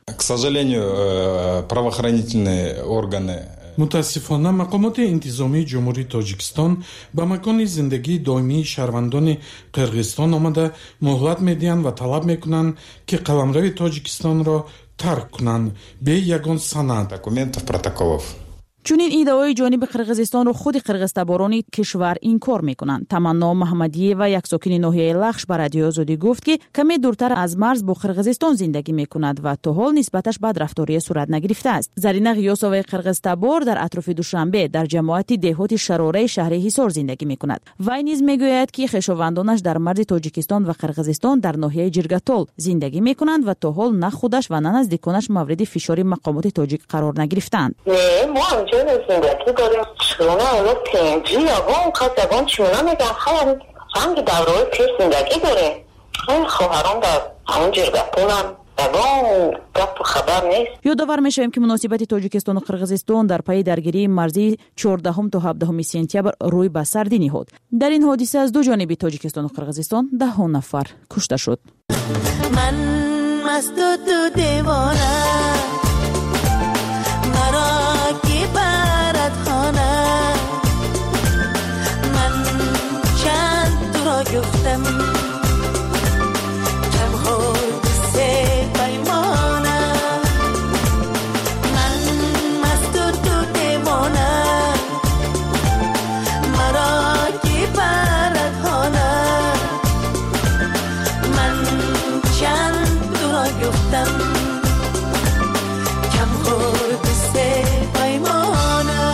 Speaker 8: متاسفانه مقامات انتظامی جمهوری تاجیکستان به مکان زندگی دائمی شهروندان قرقیزستان آمده مهلت میدهند و طلب میکنند که قلمرو تاجیکستان را ترک کنند به یگان سند دکومنتów protokołów.
Speaker 6: چونین ایده‌های جانب قرقیزستان را خود قرقیزتباران کشور انکار میکنند. تمنا محمدی و یک ساکن ناحیه لخش به رادیو آزادی گفت که کمی دورتر از مرز با قرقیزستان زندگی میکند و تا حال نسبتش بدرفتاری صورت نگرفته است. زرینه غیاسوی قرقیزتبار در اطراف دوشنبه در جماعت دهات شراره شهر حصار زندگی میکند. وی نیز میگوید که خویشاوندانش در مرز تاجیکستان و قرقیزستان در ناحیه جرگاتال زندگی میکنند و تا حال نه خودش و نه نزدیکانش مورد فشار مقامات تاجیک قرار نگرفتند.
Speaker 10: چون زندگی داریم چونه اولا پنجی یا اون خواست زبان چونه میگن خیلی رنگ دوره پیش زندگی داریم خیلی خواهران در همون جرگتون هم زبان گفت و خبر نیست.
Speaker 6: یادآور میشویم که مناسبت تاجیکستان و قرقیزستان در پی درگیری مرزی چهاردهم تا هفدهم سپتامبر روی به سردی نهاد. در این حادثه از دو جانب تاجیکستان و قرقیزستان ده ها نفر کشته شد.
Speaker 11: من مست و تو دیوانه مرا کی برد خانه من چند تو را گفتم کم خود سه پیمانه من مست و تو دیوانه مرا کی برد خانه من چند تو را گفتم کم خود سه پیمانه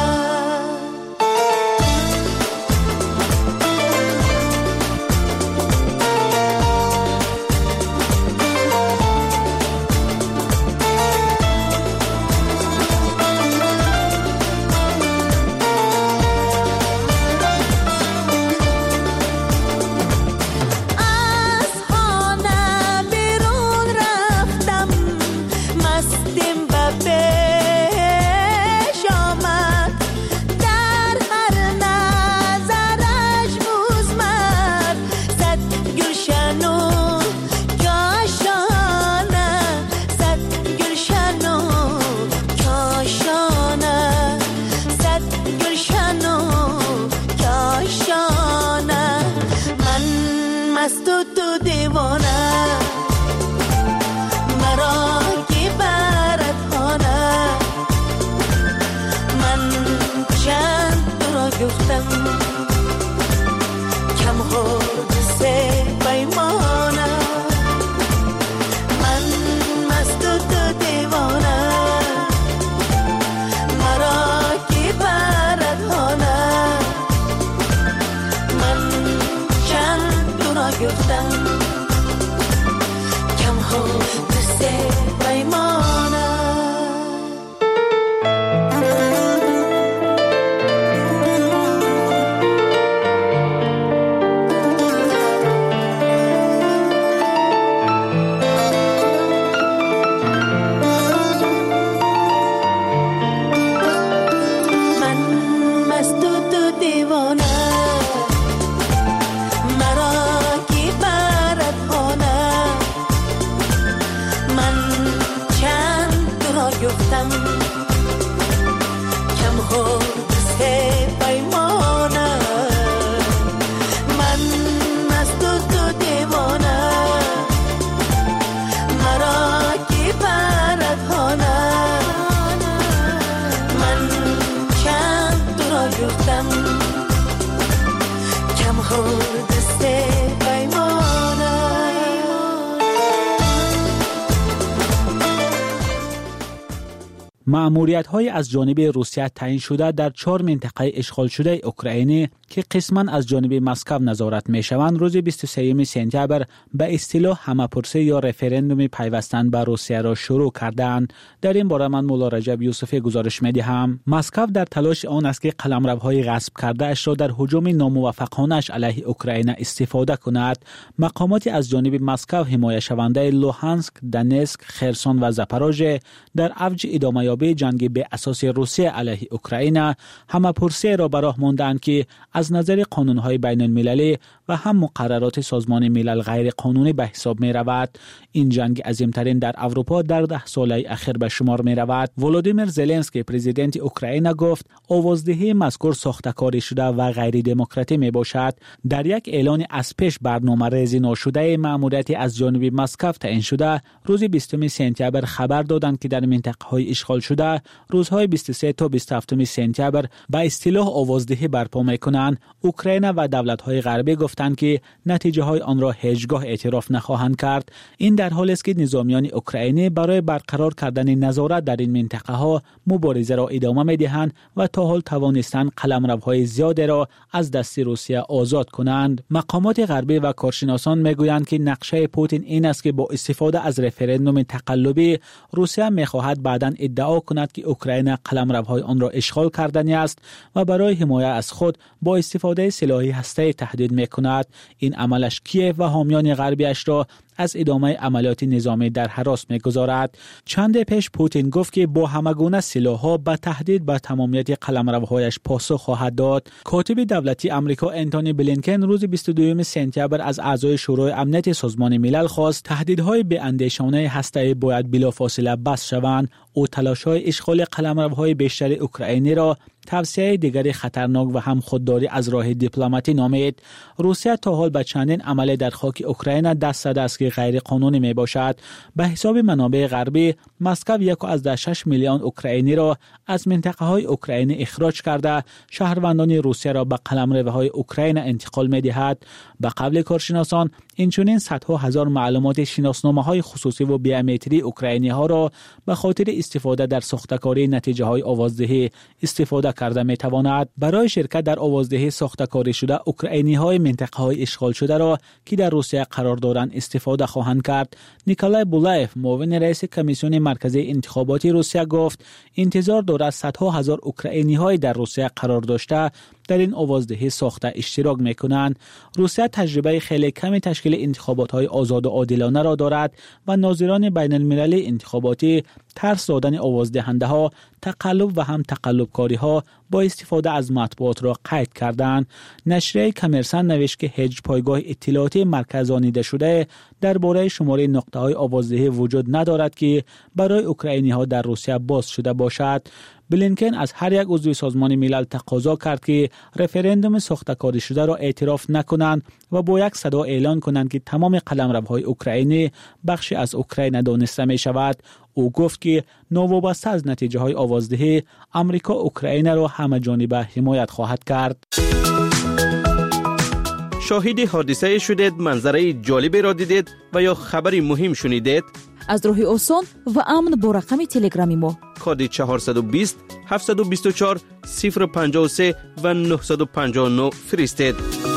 Speaker 22: مأموریت‌های از جانب روسیه تعیین شده در چهار منطقه اشغال شده اوکراین که قسماً از جانب مسکو نظارت می‌شوند روز بیست و سوم سپتامبر به اصطلاح همه‌پرسی یا رفراندوم پیوستن به روسیه را شروع کردند. در این باره من مولا رجب یوسفی گزارش می‌دهم. مسکو در تلاش آن است که قلمروهای غصب کرده اش را در هجوم ناموفقانه‌اش علیه اوکراین استفاده کند. مقاماتی از جانب مسکو حمایت شونده لوهانسک، دنسک، خرسون و زاپاروژه در اوج ادامه یابی جنگ به اساس روسیه علیه اوکراین همه‌پرسی را به راه ماندند که از نظر قانون‌های بین المللی و هم مقررات سازمان ملل غیر قانونی به حساب می رود. این جنگ عظیمترین در اروپا در ده ساله اخیر به شمار می رود. ولودیمیر زلنسکی پرزیدنت اوکراین گفت آوازدهی مذکور ساختکاری شده و غیر دموکراتی می باشد. در یک اعلان از پیش برنامه ریزی نشده مأموریت از جانب مسکو تعیین شده روز بیستم سپتامبر خبر دادند که در منطقه‌های اشغال شده روزهای بیست و سه تا بیست و هفت سپتامبر به اصطلاح آوازدهی برپا می‌کنند. اوکراین و دولت‌های غربی گفتند که نتیجه های آن را هیچگاه اعتراف نخواهند کرد. این در حالی است که نظامیان اوکراینی برای برقرار کردن نظارت در این منطقه ها مبارزه را ادامه می‌دهند و تا حال توانستند قلمروهای زیادی را از دست روسیه آزاد کنند. مقامات غربی و کارشناسان میگویند که نقشه پوتین این است که با استفاده از رفراندوم تقلبی روسیه می‌خواهد بعداً ادعا کند که اوکراین قلمروهای آن را اشغال کردنی است و برای حمایت از خود با استفاده سلاح هسته‌ای تهدید می‌کند. این عملش کیف و حامیان غربیش را از ادامه عملیات نظامی در حراس می‌گذارد. چند پیش پوتین گفت که با همگونه سلاح‌ها به تهدید به تمامیت قلمروهایش پاسخ خواهد داد. کاتب دولتی آمریکا انتونی بلینکن روز بیست و دوم سپتامبر از اعضای شورای امنیت سازمان ملل خواست تهدیدهای بی‌اندیشانه هسته‌ای باید بلافاصله بس شوند. او تلاش‌های اشغال قلمروهای بیشتر اوکراینی را توصیه دیگری خطرناک و هم خودداری از راه دیپلماتی نامید. روسیه تا حال به چندین عمل در خاک اوکراین دست زده است که غیر قانونی می باشد. به حساب منابع غربی مسکو یک از ده شش میلیون اوکراینی را از منطقه های اوکراین اخراج کرده شهروندان روسیه را به قلمروهای اوکراین انتقال می دهد. به قول کارشناسان اینچنین صدها هزار معلومات شناسنامه های خصوصی و بیومتری اوکراینی ها را به خاطر استفاده در ساختکاری نتیجه های آوازدهی استفاده کرده می تواند. برای شرکت در آوازدهی ساختکاری شده اوکراینی های منطقه های اشغال شده را که در روسیه قرار دارند استفاده خواهند کرد. نیکولای بولایف معاون رئیس کمیسیون مرکزی انتخاباتی روسیه گفت انتظار دارد صدها هزار اوکراینی های در روسیه قرار داشته در این آوازدهی ساخته اشتراک میکنند. روسیه تجربه خیلی کمی تشکیل انتخابات های آزاد و عادلانه را دارد و ناظران بین المللی انتخاباتی ترس دادن آوازدهنده ها، تقلب و هم تقلبکاری ها با استفاده از مطبوعات را قید کردند. نشریه کمرسن نوشت که هیچ پایگاه اطلاعاتی مرکزانیده شده درباره شماره نقطه های آوازدهی وجود ندارد که برای اوکراینی ها در روسیه باز شده باشد. بلینکن از هر یک عضو سازمان ملل تقاضا کرد که رفراندوم ساختکاری شده را اعتراف نکنند و با یک صدا اعلان کنند که تمام قلمروهای اوکراینی بخشی از اوکراین دانسته می شود. او گفت که نوابسته از نتیجه های آوازدهی امریکا اوکراین را همه جانبه حمایت خواهد کرد.
Speaker 7: شاهد حادثه شدید، منظره جالبی را دیدید و یا خبری مهم شنیدید؟
Speaker 6: از راه آسان و امن با رقم تلگرامی ما
Speaker 7: کد چهارصد و بیست هفتصد و بیست و چهار صفر پنجاه و سه و نهصد و پنجاه و نه فرستید.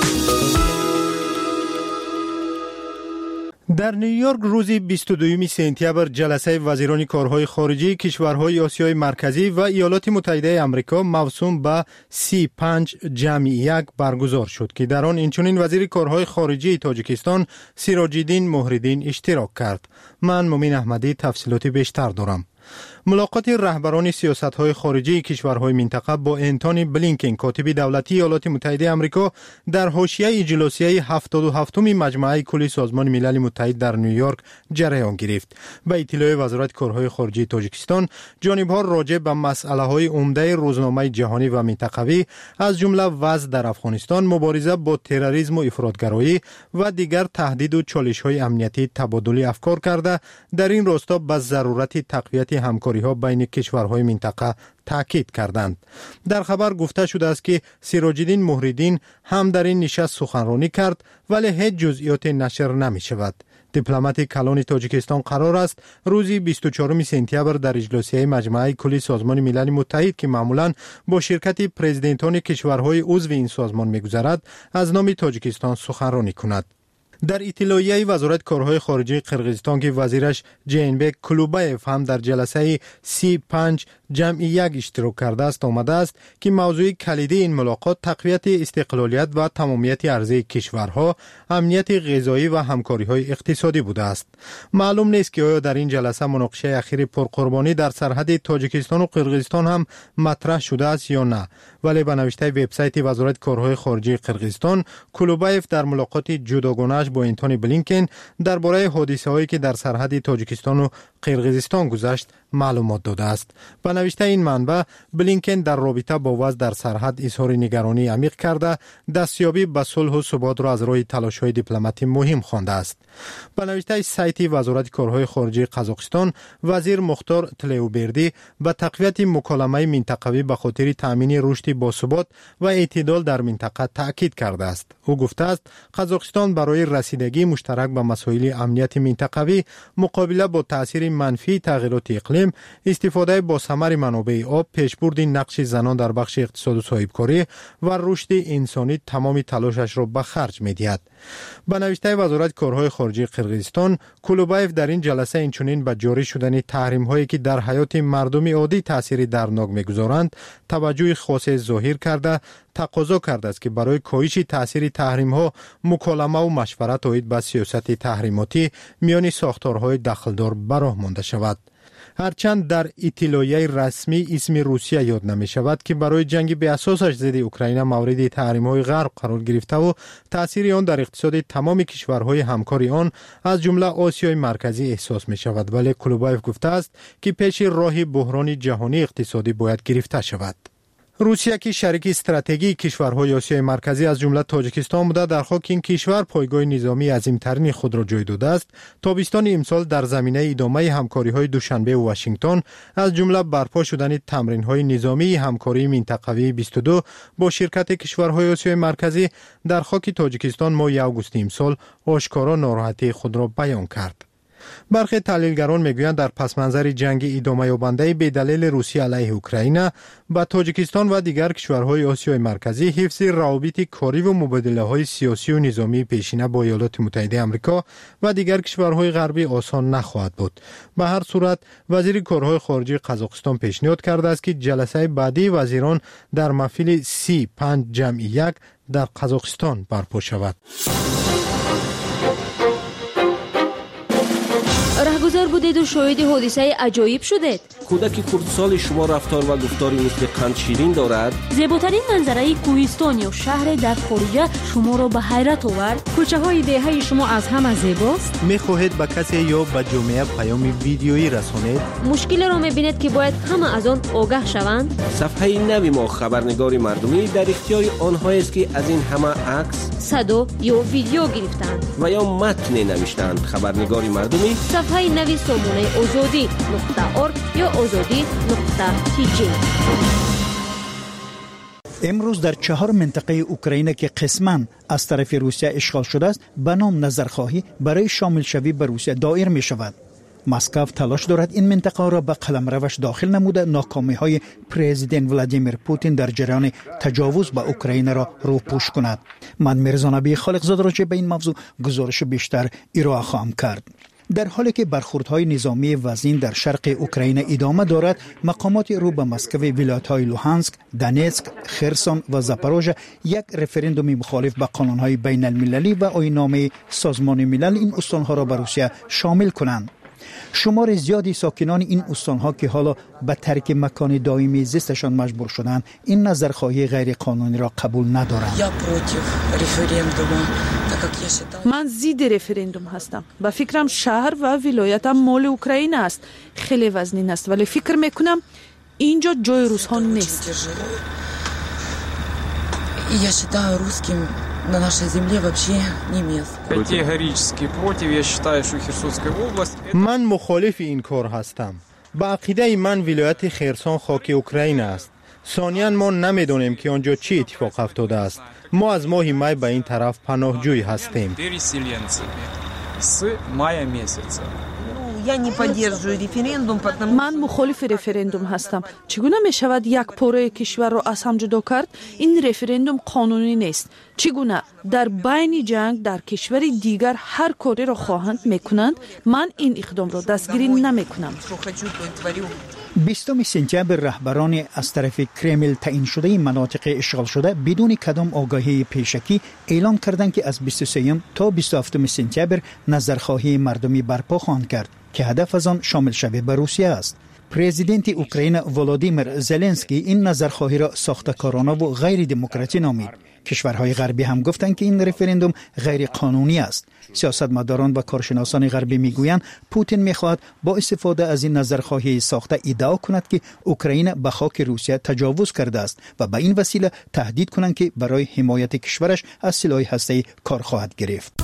Speaker 2: در نیویورک روز بیست و دوم سپتامبر جلسه وزیران کارهای خارجی کشورهای آسیای مرکزی و ایالات متحده آمریکا موسوم به سی پنج جمع یک برگزار شد که در آن اینچنین وزیر کارهای خارجی تاجیکستان سیراج الدین مهرالدین اشتراک کرد. من مومن احمدی تفصیلات بیشتر دارم. ملاقات رهبران سیاست‌های خارجی کشورهای منطقه با انتونی بلینکن کاتب دولتی ایالات متحده آمریکا در حاشیه اجلاسیه هفتاد و هفتم مجمع کل سازمان ملل متحد در نیویورک جریان گرفت. به اطلاع وزارت کارهای خارجی تاجیکستان، جانب‌ها راجع به مسئله‌های عمده روزنامه جهانی و منطقوی از جمله وضع در افغانستان، مبارزه با تروریسم و افراطگرایی و دیگر تهدید و چالش‌های امنیتی تبادل افکار کرده در این راستا به ضرورت تقویت همکاری ها بین کشورهای منطقه تاکید کردند. در خبر گفته شده است که سیراج الدین مهرالدین هم در این نشست سخنرانی کرد ولی هیچ جزئیات نشر نمی شود. دیپلمات کلان تاجیکستان قرار است روز بیست و چهارم سپتامبر در اجلاسیه مجمع کلی سازمان ملل متحد که معمولاً با شرکت پرزیدنتان کشورهای عضو این سازمان می‌گذرد از نام تاجیکستان سخنرانی کند. در اطلاعیه وزارت کارهای خارجه قرقیزستان که وزیرش جینبک کلوبایف هم در جلسه سی پنج جمع یک اشتراک کرده است آمده است که موضوع کلیدی این ملاقات تقویت استقلالیت و تمامیت ارضی کشورها، امنیت غذایی و همکاری‌های اقتصادی بوده است. معلوم نیست که آیا در این جلسه مناقشه اخیر پرقربانی در سرحد تاجیکستان و قرقیزستان هم مطرح شده است یا نه، ولی به نوشته وبسایت وزارت کارهای خارجه قرقیزستان، کلوبایف در ملاقات جداگانه‌اش با انتونی بلینکن درباره حادثه‌هایی که در سرحد تاجیکستان و قرقیزستان گذشت معلومات داده است. به نوشته این منبع، بلینکن در رابطه با وضع در سرحد اظهار نگرانی عمیق کرده دستیابی به صلح و ثبات را از راه تلاش‌های دیپلماتی مهم خوانده است. به نوشته سایت وزارت کارهای خارجه قزاقستان، وزیر مختار تلیوبردی به تقویت مکالمه منطقوی به خاطر تامین رشد باثبات و اعتدال در منطقه تاکید کرده است. او گفته است قزاقستان برای رسیدگی مشترک به مسائل امنیت منطقوی، مقابله با تاثیر منفی تغییرات اقلیم، استفاده با ثمر منابع آب، پیشبرد نقش زنان در بخش اقتصاد و صاحبکاری و رشد انسانی تمام تلاشش را به خرج می‌دهد. به نوشته وزارت کارهای خارجه قرقیزستان، کلوبایف در این جلسه اینچنین به جاری شدن تحریم‌هایی که در حیات مردم عادی تأثیر درناک می‌گذارند توجه خاص ظاهر کرده تقاضا کرده است که برای کاهش تأثیر تحریم‌ها مکالمه و مشورت آید به سیاست تحریماتی میان ساختارهای دخلدار براه مانده شود. هرچند در اطلاعیه رسمی اسم روسیه یاد نمی شود که برای جنگ به اساسش ضد اوکراین مورد تحریم‌های غرب قرار گرفته و تأثیر آن در اقتصاد تمام کشورهای همکار آن از جمله آسیای مرکزی احساس می شود، ولی کلوبایف گفته است که پیش راه بحران جهانی اقتصادی باید گرفته شود. روسیه که شریک استراتژیک کشورهای آسیای مرکزی از جمله تاجیکستان بوده در خاک این کشور پایگاه نظامی عظیم‌ترین خود را جای داده است، تابستان امسال در زمینه ادامه همکاری‌های دوشنبه و واشنگتن از جمله برپا شدن تمرین‌های نظامی همکاری منطقوی بیست و دو با شرکت کشورهای آسیای مرکزی در خاک تاجیکستان ماه آگوست امسال آشکارا ناراحتی خود را بیان کرد. برخی تحلیلگران میگویند در پس منظر جنگ ادامه یابنده به دلیل روسیه علیه اوکراین با تاجیکستان و دیگر کشورهای آسیای مرکزی حفظ روابط کاری و مبادله‌های سیاسی و نظامی پیشینه با ایالات متحده آمریکا و دیگر کشورهای غربی آسان نخواهد بود. به هر صورت وزیر کارهای خارجه قزاقستان پیشنهاد کرده است که جلسه بعدی وزیران در محفل سی پنج جمع یک در قزاقستان برپا شود.
Speaker 3: رهگذر بودید و شاهد حادثه عجایب شدید.
Speaker 7: کودک کردسال شما رفتار و گفتاری مثل قند شیرین دارد.
Speaker 1: زیباترین منظره کوهستان یا شهر در خارج شما را به حیرت آورد. کوچه های دهه شما از همه زیباست.
Speaker 2: میخواهید به کسی یا به جامعه پیام ویدیویی رسانید؟
Speaker 3: مشکل را میبینید که باید همه از آن آگاه شوند.
Speaker 7: صفحه نوی ما خبرنگار مردمی در اختیار آنها است که از این همه عکس،
Speaker 3: صدا یا ویدیو گرفتند
Speaker 7: و یا متن نوشتند. خبرنگار مردمی
Speaker 3: صفحه نوی سامانه آزادی نقطه ارگ یا آزادی نقطه تی جی.
Speaker 4: امروز در چهار منطقه اوکراین که قسماً از طرف روسیه اشغال شده است به نام نظرخواهی برای شامل شوی به روسیه دایر می شود. مسکو تلاش دارد این منطقه را به قلمروش داخل نموده ناکامی های پرزیدنت ولادیمیر پوتین در جریان تجاوز به اوکراین را روپوش کند. من میرزا نبی خالقزاد راجع به این موضوع گزارش بیشتر ارائه خواهم کرد. در حالی که برخوردهای نظامی وزین در شرق اوکراین ادامه دارد، مقامات رو به مسکو ولایت‌های لوهانسک، دونتسک، خرسون و زاپاروژه یک رفراندوم مخالف به قانون‌های بین المللی و آیین‌نامه سازمان ملل این استان‌ها را به روسیه شامل کنند. شمار زیادی ساکنان این استان‌ها که حالا به ترک مکان دائمی زیستشان مجبور شدند این نظرخواهی غیر قانونی را قبول ندارند.
Speaker 6: من ضد رفراندوم هستم. با فکرم شهر و ولایتم مال اوکراین است. خیلی وزنین است ولی فکر میکنم اینجا جای روس‌ها نیست.
Speaker 15: Я считаю русским на нашей земле вообще не место.
Speaker 16: Категорически против. Я считаю, что Херсонская область...
Speaker 2: من مخالف این کار هستم. با عقیده من ولایت خرسون خاک اوکراین است. ثانیاً ما نمیدونیم که آنجا چی اتفاق افتاده است. ما از ماه می به این طرف پناهجوی هستیم.
Speaker 16: с мая месяца.
Speaker 13: ман мухолифи референдум ҳастам. чӣ гуна мешавад як пораи кишварро аз ҳам ҷудо кард? ин референдум қонунӣ нест. чӣ гуна дар байни ҷанг дар кишвари дигар ҳар кореро хоҳанд мекунанд? ман ин иқдомро дастгирӣ намекунам.
Speaker 4: بیستم سپتامبر رهبران از طرف کرمل تعیین شده مناطق اشغال شده بدون کدام آگاهی پیشکی اعلام کردند که از بیست و سوم تا بیست و هفتم سپتامبر نظرخواهی مردمی برپا خواهند کرد که هدف از آن شامل شوی به روسیه است. پرزیدنت اوکراین ولادیمیر زلنسکی این نظرخواهی را ساخته‌کارانه و غیر دموکراتی نامید. کشورهای غربی هم گفتند که این رفراندوم غیر قانونی است. سیاستمداران و کارشناسان غربی میگویند پوتین میخواهد با استفاده از این نظرخواهی ساخته ادعا کند که اوکراین به خاک روسیه تجاوز کرده است و به این وسیله تهدید کنند که برای حمایت کشورش از سلاح هسته‌ای کار خواهد گرفت.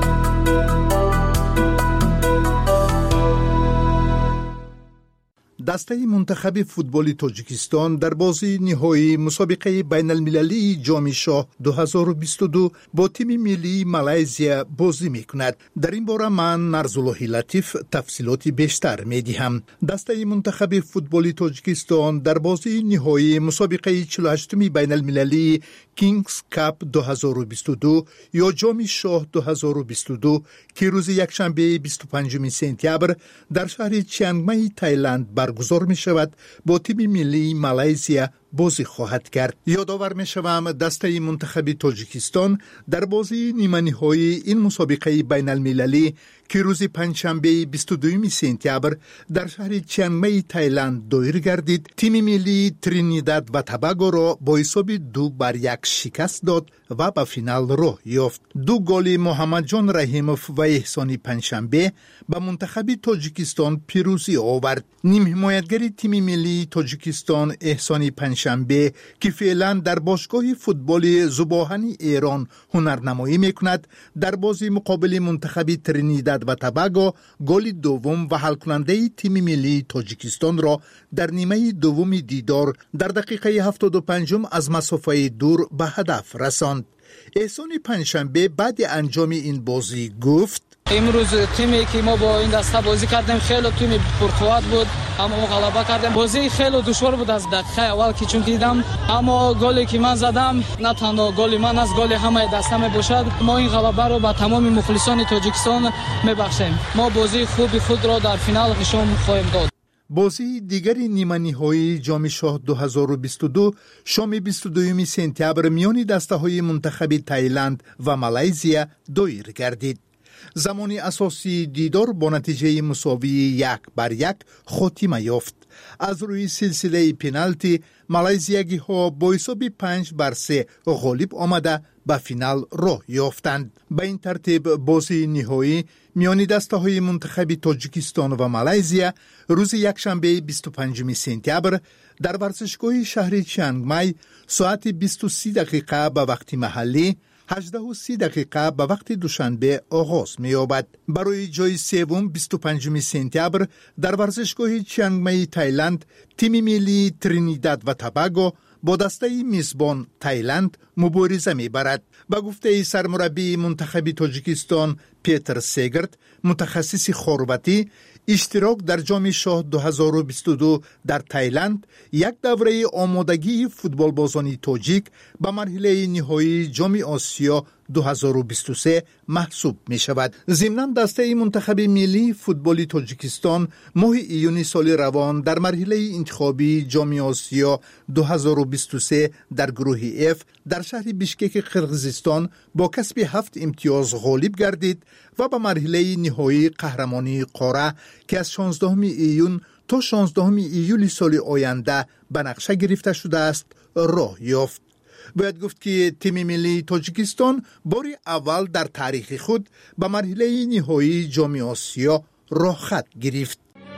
Speaker 14: دسته منتخب فوتبال تاجیکستان در بازی نهایی مسابقه بین المللی جام شاه دو هزار و بیست و دو با تیم ملی مالزیا بازی میکند. در این باره من نرزالله لطیف تفصیلاتی بیشتر میدهم. دسته منتخب فوتبال تاجیکستان در بازی نهایی مسابقه چهل و هشتم بین المللی کینگز کاپ دو هزار و بیست و دو یا جام شاه دو هزار و بیست و دو که روز یکشنبه بیست و پنجم سپتامبر در شهر چیانگ مای تایلند برگزار می شود با تیم ملی مالزیا بازی خواهد کرد. یادآور می شوم دسته منتخب تاجیکستان در بازی نیمه نهایی این مسابقه بین المللی که روز پنجشنبه بیست و دوم سپتامبر در شهر چیانگ مای تایلند دایر گردید، تیم ملی ترینیداد و توباگو را با حساب دو بر یک شکست داد و به فینال راه یافت. دو گل محمد جان رحیموف و احسان پنجشنبه به منتخب تاجیکستان پیروزی آورد. نیم حمایتگر تیم ملی تاجیکستان احسان پنجشنبه که فعلا در باشگاه فوتبال زباهنی ایران هنرنمایی میکند، در بازی مقابل منتخب ترینیداد و توباگو گل دوم و حل کننده تیم ملی تاجیکستان را در نیمه دوم دیدار در دقیقه هفتاد و پنج از مسافه دور به هدف رساند. احسان پنجشنبه بعد انجام این بازی گفت:
Speaker 18: امروز تیمی که ما با این دسته بازی کردیم خیلی تیم پرقوت بود، اما ما غلبه کردیم. بازی خیلی دشوار بود از دقیقه اول که چون دیدم، اما گلی که من زدم نه تنها گل من از گل همه دسته می باشد. ما این غلبه رو به تمام مخلصان تاجیکستان میبخشیم. ما بازی خوبی خود را در فینال نشان خواهیم داد.
Speaker 14: بازی دیگری نیمه نهایی جام شاه دو هزار و بیست و دو شام بیست و دوم سپتامبر میان دسته‌های منتخب تایلند و مالزیا دایر گردید. زمانی اساسی دیدار با نتیجه مساوی یک بر یک خاتمه یافت. از روی سلسله پنالتی مالزیایی ها با حساب پنج بر سه غالب آمده به فینال راه یافتند. به این ترتیب بازی نهایی میان دسته‌های منتخب تاجیکستان و مالزیا روز یکشنبه بیست و پنجم سپتامبر در ورزشگاه شهر چیانگ مای ساعت بیست و سه دقیقه به وقت محلی، هجده و سی دقیقه به وقت دوشنبه آغاز می‌یابد. برای جای سوم بیست و پنجم سپتامبر در ورزشگاه چیانگ مای تایلند تیم ملی ترینیداد و توباگو با دسته میزبان تایلند مبارزه می‌برد. به گفته سرمربی منتخب تاجیکستان پیتر سیگرت، متخصص خرواتی، اشتراک در جام شاه دو هزار و بیست و دو در تایلند یک دوره آمادگی فوتبال بازان تاجیک به مرحله نهایی جام آسیا دو هزار و بیست و سه محسوب می شود. ضمناً دسته منتخب ملی فوتبال تاجیکستان ماه ایون سال روان در مرحله انتخابی جام آسیا دو هزار و بیست و سه در گروه اف در شهر بیشکک قرقیزستان با کسب هفت امتیاز غالب گردید و به مرحله نهایی قهرمانی قاره که از شانزدهم ایون تا شانزدهم ایولی سال آینده به نقشه گرفته شده است راه یافت. باید گفت که تیم ملی تاجیکستان بار اول در تاریخ خود به مرحله نهایی جام آسیا راه خط گرفت.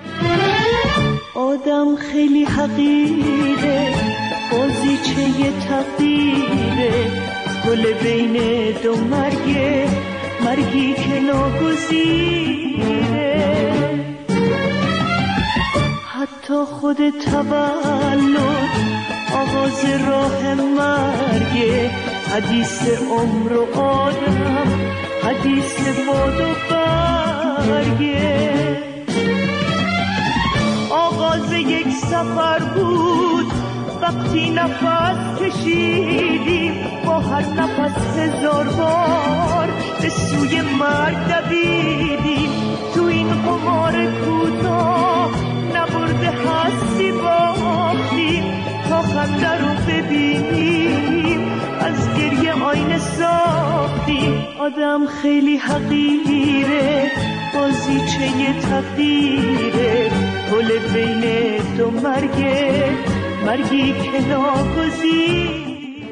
Speaker 11: آدم خیلی حقیره، بازیچه تقدیره، گل بین دو مرگه، مرگی که ناگزیره. حتی خود تولد آغاز راه مرگه، حدیث عمر و آدم، حدیث باد و بر
Speaker 17: هرگز. آغاز یک سفر بود وقتی نفس کشیدیم، با هر نفس هزار بار به سوی مرگ دویدیم. تو این قمار کوتاه نبرده هستی باختیم، تا خنده رو ببینیم از گریه آینه ساختیم. آدم خیلی حقیره، بازیچه تقدیره، پل بین دو مرگه، مرگی که ناگزیره.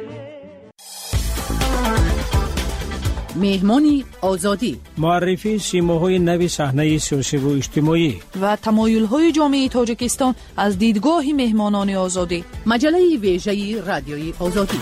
Speaker 19: مهمانی آزادی،
Speaker 5: معرفی سیماهای نوی صحنه سیاسی و اجتماعی
Speaker 13: و تمایل‌های جامعه تاجیکستان از دیدگاه مهمانان آزادی.
Speaker 19: مجله ویژه رادیوی آزادی.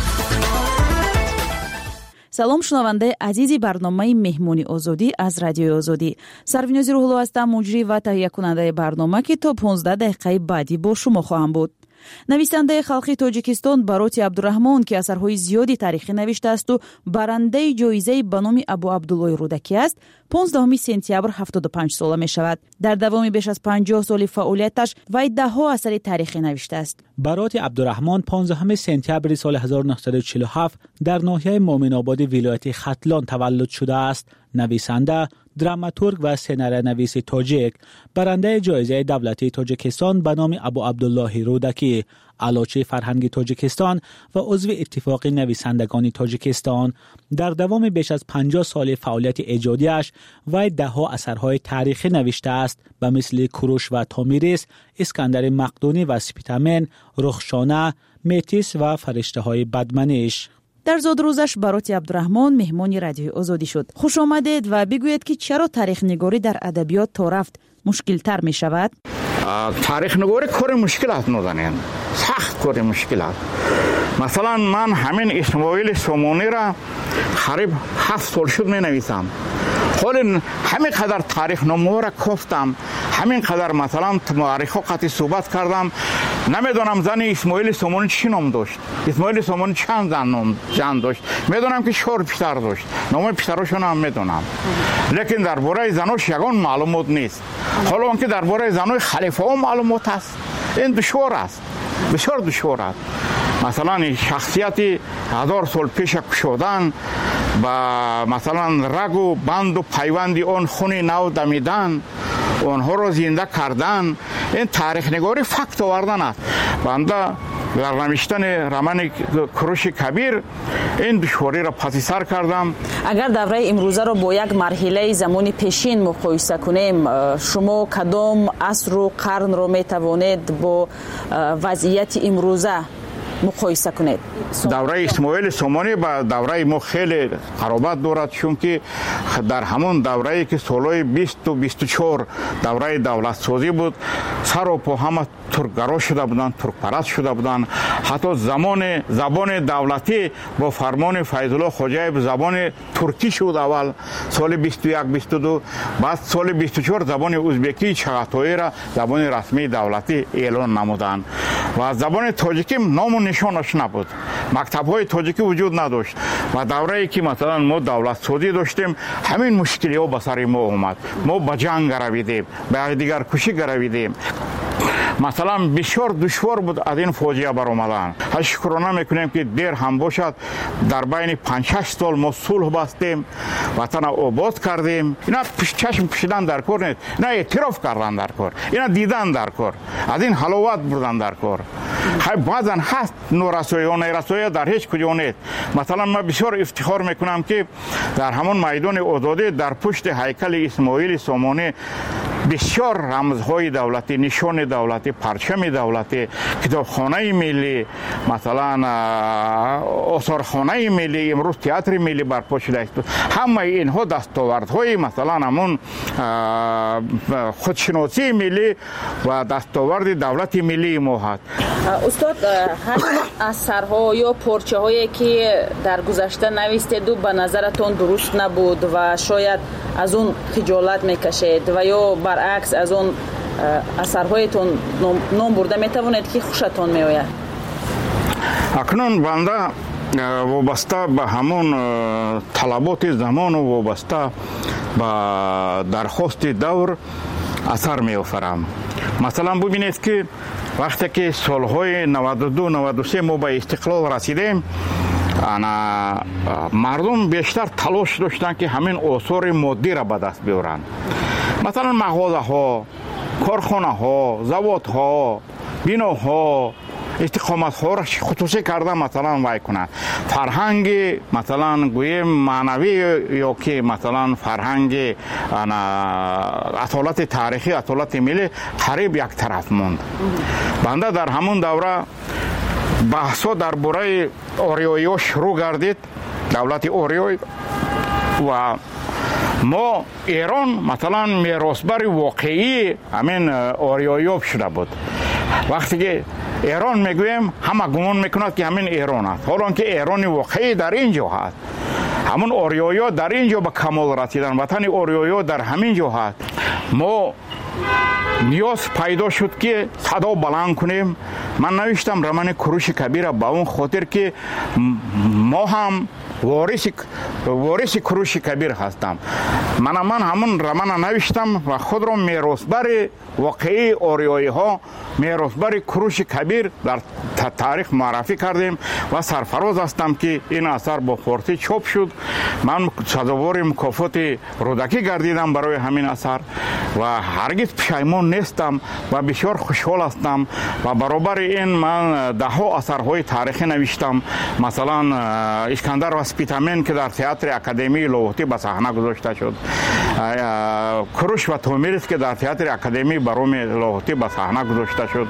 Speaker 6: سلام شنونده عزیزی برنامه مهمونی آزادی از رادیو آزادی. سروینازی روحلو هستم، مجری و تهیه کننده برنامه که تا پانزده دقیقه بعدی با شما خواهم بود. نویسنده خلقی تاجیکستان باروتی عبدالرحمن که اثرهای زیادی تاریخی نوشته است و برنده جایزه به نام ابو عبدالله رودکی است، پانزدهم سپتامبر هفتاد و پنج ساله می شود. در دوام بیش از پنجاه سال فعالیتش وی ده ها اثر تاریخی نوشته است.
Speaker 22: باروتی عبدالرحمن پانزدهم سپتامبر سال هزار و نهصد و چهل و هفت در ناحیه مومن آباد ولایت ختلان تولد شده است. نویسنده، دراماتورگ و سناریونویس تاجیک، برنده جایزه دولتی تاجیکستان به نام ابو عبدالله رودکی، علاچه فرهنگ تاجیکستان و عضو اتفاق نویسندگان تاجیکستان، در دوام بیش از پنجاه سال فعالیت ایجادیش و ده ها اثرهای تاریخی نوشته است به مثل کوروش و تامیریس، اسکندر مقدونی و سپیتامن، رخشانه، میتیس و فرشته های بدمنش.
Speaker 6: در زاد روزش باروتی عبدالرحمن مهمان رادیو آزادی شد. خوش آمدید و بگویید که چرا تاریخ نگاری در ادبیات تا رفت مشکل تر می شود؟
Speaker 20: تاریخ نگاری کار مشکلات ندانید، سخت کار مشکلات. مثلا من همین اسماعیل سومونی را قریب هفت سال شد می نویسم. حالا همین قدر تاریخ نامه را گفتم، همین قدر مثلا مورخا قطعی صحبت کردم، نمیدونم زن اسماعیل سومونی چی نام داشت، اسماعیل سومونی چند زن نام جان داشت، میدونم که چهار پسر داشت، نام پسراشون هم میدونم، لیکن درباره زناش یگان معلومات نیست. حالا اون که درباره زنای خلیفه ها معلومات هست، این دشوار است، بسیار دشوار است. مثلا شخصیتی هزار سال پیش کشودن با مثلا رگ و بند و پیوندی اون خون نو دمیدن، اونها رو زنده کردن، این تاریخ نگاری فکت آوردن است. بنده در نوشتن رمان کوروش کبیر این دشواری را پس سر کردم.
Speaker 6: اگر دوره امروزه را با یک مرحله زمانی پیشین مقایسه کنیم، شما کدام عصر و قرن را میتوانید با وضعیت امروزه مقایسه کنید؟
Speaker 20: دوره اسماعیل سومونی با دوره ما خیلی قرابت دارد، چون که در همون دوره‌ای که سالهای بیست و بیست و چهار دوره دولت سازی بود، سر و پا همه ترکگرا شده بودند، ترک پرست شده بودند. حتی زمان زبان دولتی با فرمان فیض الله خوجایب زبان ترکی شد اول سال بیست و یک بیست و دو، بعد سال بیست و چهار زبان ازبکی چغاتایی را زبان رسمی دولتی اعلان نمودند و زبان تاجیکی نام و نشانش نبود. مکتب‌های تاجیکی وجود نداشت و دوره‌ای که مثلا ما دولت سازی داشتیم، همین مشکلی‌ها به سر ما اومد. ما به جنگ رویدیم، به دیگر کشی رویدیم. مثلا بسیار دشوار بود از این فاجعه برآمدن. شکرانه میکنیم که دیر هم باشد در بین پنج شش سال ما صلح بستیم، وطن آباد کردیم. اینا چشم پوشیدن در کار نیست، اینا اعتراف کردن در کار، اینا دیدن در کار، از این حلاوت بردن در کار. بعضا هست نورسایی و نیرسایی در هیچ کجا نیست. مثلا من بسیار افتخار میکنم که در همون میدان آزادی در پشت هیکل اسماعیل سومونی بسیار رمزهای دولتی، نشان دولتی، پرچم دولتی، کتابخانه ملی، مثلا آثارخانه ملی، امروز تئاتر ملی برپا شده است. همه اینها دستاوردهای مثلا همون خودشناسی ملی و دستاورد دولت ملی ما هست.
Speaker 6: استاد، همین اثرها یا پارچه هایی که در گذشته نوشتید و به نظرتون درست نبود و شاید از اون خجالت میکشید و یا برعکس از اون اثرهایتون نام برده میتوانید که خوشتون میآید؟
Speaker 20: اکنون بنده وابسته به همون طلبات زمان و وابسته به درخواست دور اثر می آفرم. مثلا ببینید که وقتی که سالهای نود و دو نود و سه ما به استقلال رسیدیم، انا مردم بیشتر تلاش داشتن که همین آثار مادی را به دست بیارن. مثلا مغازه ها، کارخانه ها، زواد ها، بیناها، استقامت ها را خصوصی کرده مثلا وای کنند. فرهنگ مثلا گویم معنوی یا که مثلا فرهنگ اصالت تاریخی، اصالت ملی قریب یک طرف موند. بنده در همون دوره بحثا درباره آریایی شروع گردید، دولت آریایی، و ما ایران مثلا میراثبر واقعی همین آریایی شده بود. وقتی که ایران میگویم همه گمان میکند که همین ایران است، حالا که ایران واقعی در اینجا هست. همون آریایی در اینجا به کمال رسیدن، وطن آریایی در همین جا هست. ما نیاز پیدا شد که صدا بلند کنیم. من نوشتم رمان کوروش کبیر به اون خاطر که ما هم وارث وارث کوروش کبیر هستم. من من همون رمان نوشتم و خود را میراثبر واقعی آریایی ها، میراثبر کوروش کبیر در تاریخ معرفی کردیم و سرفراز هستم که این اثر با فارسی چاپ شد. من سزاوار مکافات رودکی گردیدم برای همین اثر و هرگز پشیمان نیستم و بسیار خوشحال هستم. و برابر این من ده ها اثرهای تاریخی نوشتم. مثلا اسکندر و سپیتامین که در تئاتر اکادمی لاهوتی به صحنه گذاشته شد، کوروش و تومیرس که در تئاتر اکادمی بروم لاهوتی به صحنه گذاشته شد.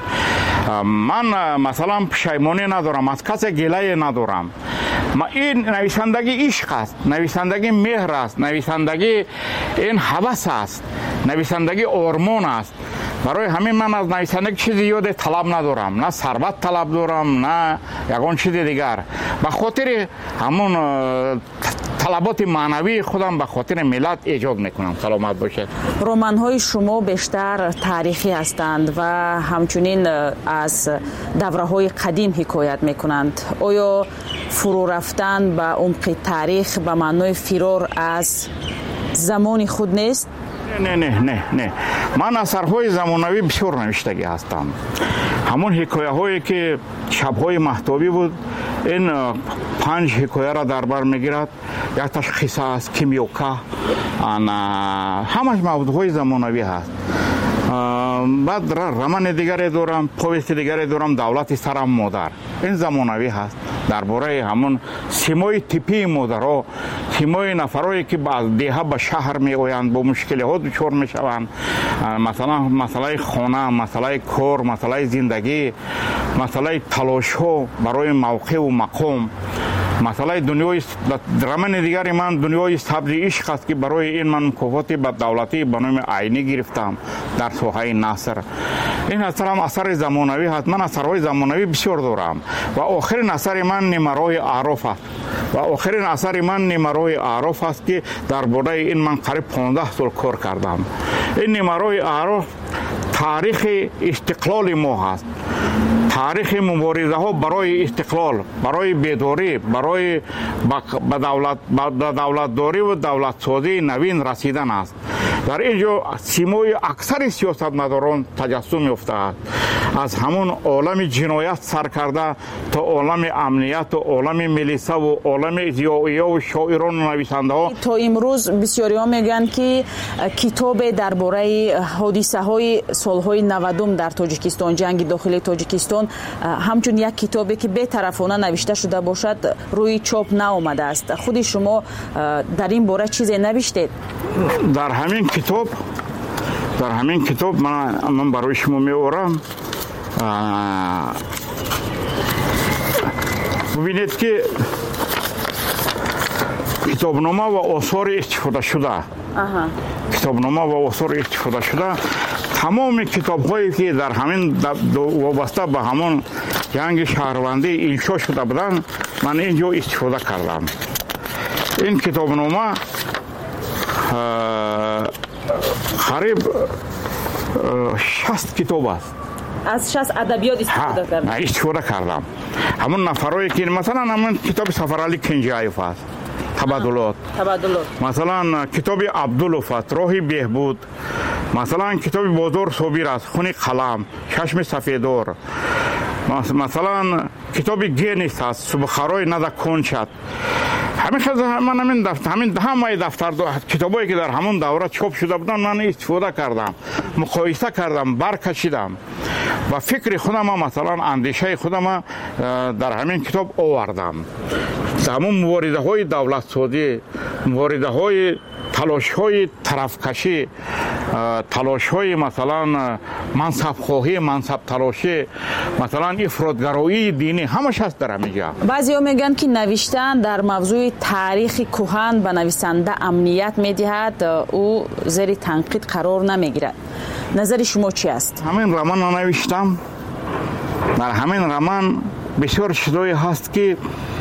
Speaker 20: من مثلا پشیمانی ندارم، از کسی گله ندارم. این نویسندگی عشق است، نویسندگی مهر است، نویسندگی این هوس است، نویسندگی آرمان است. برای همین من از نویسندگی چیزی یاد طلب ندارم، نه ثروت طلب دارم، نه یگان چیز دیگر. به خاطر همون طلبات معنوی خودم به خاطر ملت ایجاد میکنم. سلامت باشید.
Speaker 6: رمان های شما بیشتر تاریخی هستند و همچنین از دوره های قدیم حکایت میکنند. آیا فرو رفتن به عمق تاریخ به معنای فرار از زمان خود نیست؟
Speaker 20: نه نه نه نه من اثرهای زمانوی بسیار نوشتگی هستم. همون حکایه هایی که شبهای مهتابی بود، این پنج حکایه را در بر میگیرد. یک تاش قصه است، کیمیوکا، همش موضوعهای زمانوی هست. بعد رمان دیگری دارم، پویست دیگری دارم، دولت سرم مادر. این زمانوی هست درباره همون سیمای تیپی مادرها، سیمای نفرایی که از دیها به شهر می آیند، با مشکل ها دچار می شوند. مثلا مسئله خانه، مسئله کار، مسئله زندگی، مسئله تلاش ها برای موقع و مقام. مسئله دنیای رمان دیگری من دنیای سبز عشق است که برای این من مکافات به دولتی به نام عینی گرفتم در ساحه نثر. این اثر هم اثر زمانوی هست. من اثرهای زمانوی بسیار دارم و آخرین اثر من نمرای اعراف است. و آخرین اثر من نمرای اعراف است که درباره این من قریب پانزده سال کار کردم. این نمرای اعراف تاریخ استقلال ما هست، تاریخ مبارزه ها برای استقلال، برای بیداری، برای به دولت به دولت داری و دولت سازی نوین رسیدن است. در اینجا سیمای اکثر سیاستمداران تجسم یافته است. از همون عالم جنایت سر کرده تا عالم امنیت و عالم ملیسه و عالم ضیائیه و شاعران و نویسنده ها.
Speaker 6: تا امروز بسیاری ها میگن که کتاب درباره حادثه های سالهای نودم در تاجیکستان، جنگ داخلی تاجیکستان، همچون یک کتابی که بی‌طرفانه نوشته شده باشد روی چاپ نآمده است. خود شما در این باره چیزی نوشتید؟
Speaker 20: در همین کتاب در همین کتاب من من برای شما می‌آورم. ببینید که کتابنامه و آثار استفاده شده کتابنامه و آثار استفاده شده تمام کتاب‌هایی که در همین وابسته به همون جنگ شهروندی انشا شده بودن من اینجا استفاده کردم. این کتابنامه قریب شصت کتاب است.
Speaker 6: از شش ادبیات استفاده کردم.
Speaker 20: استفاده کردم. همون نفرایی که مثلا همون کتاب سفرعلی کنجایف است. تبادلات.
Speaker 6: تبادلات.
Speaker 20: مثلا کتاب عبداللطف است. راهی بهبود. مثلا کتاب بازار صابر است. خون قلم. چشم سفیدار. مثلا کتاب گینیس است. سبخارای ندا کنچت. همیشه من همین دفتر همین همه دفتر کتابایی که در همون دوره چاپ شده بودن من استفاده کردم، مقایسه کردم، برکشیدم و فکر خودم مثلا اندیشه خودم در همین کتاب آوردم. همون مواریده های دولت سازی، مواریده های تلاش های طرفکشی، تلاش های مثلا منصب خواهی، منصب تلاشی، مثلا افراطگرایی دینی همش هست در همینجا.
Speaker 6: بعضیا میگن که نوشتن در موضوع تاریخ کهن به نویسنده امنیت میدهد، او زیر تنقید قرار نمیگیرد. نظر شما چی است؟
Speaker 20: همین رمان نوشتم. در همین رمان بسیار چیزایی هست که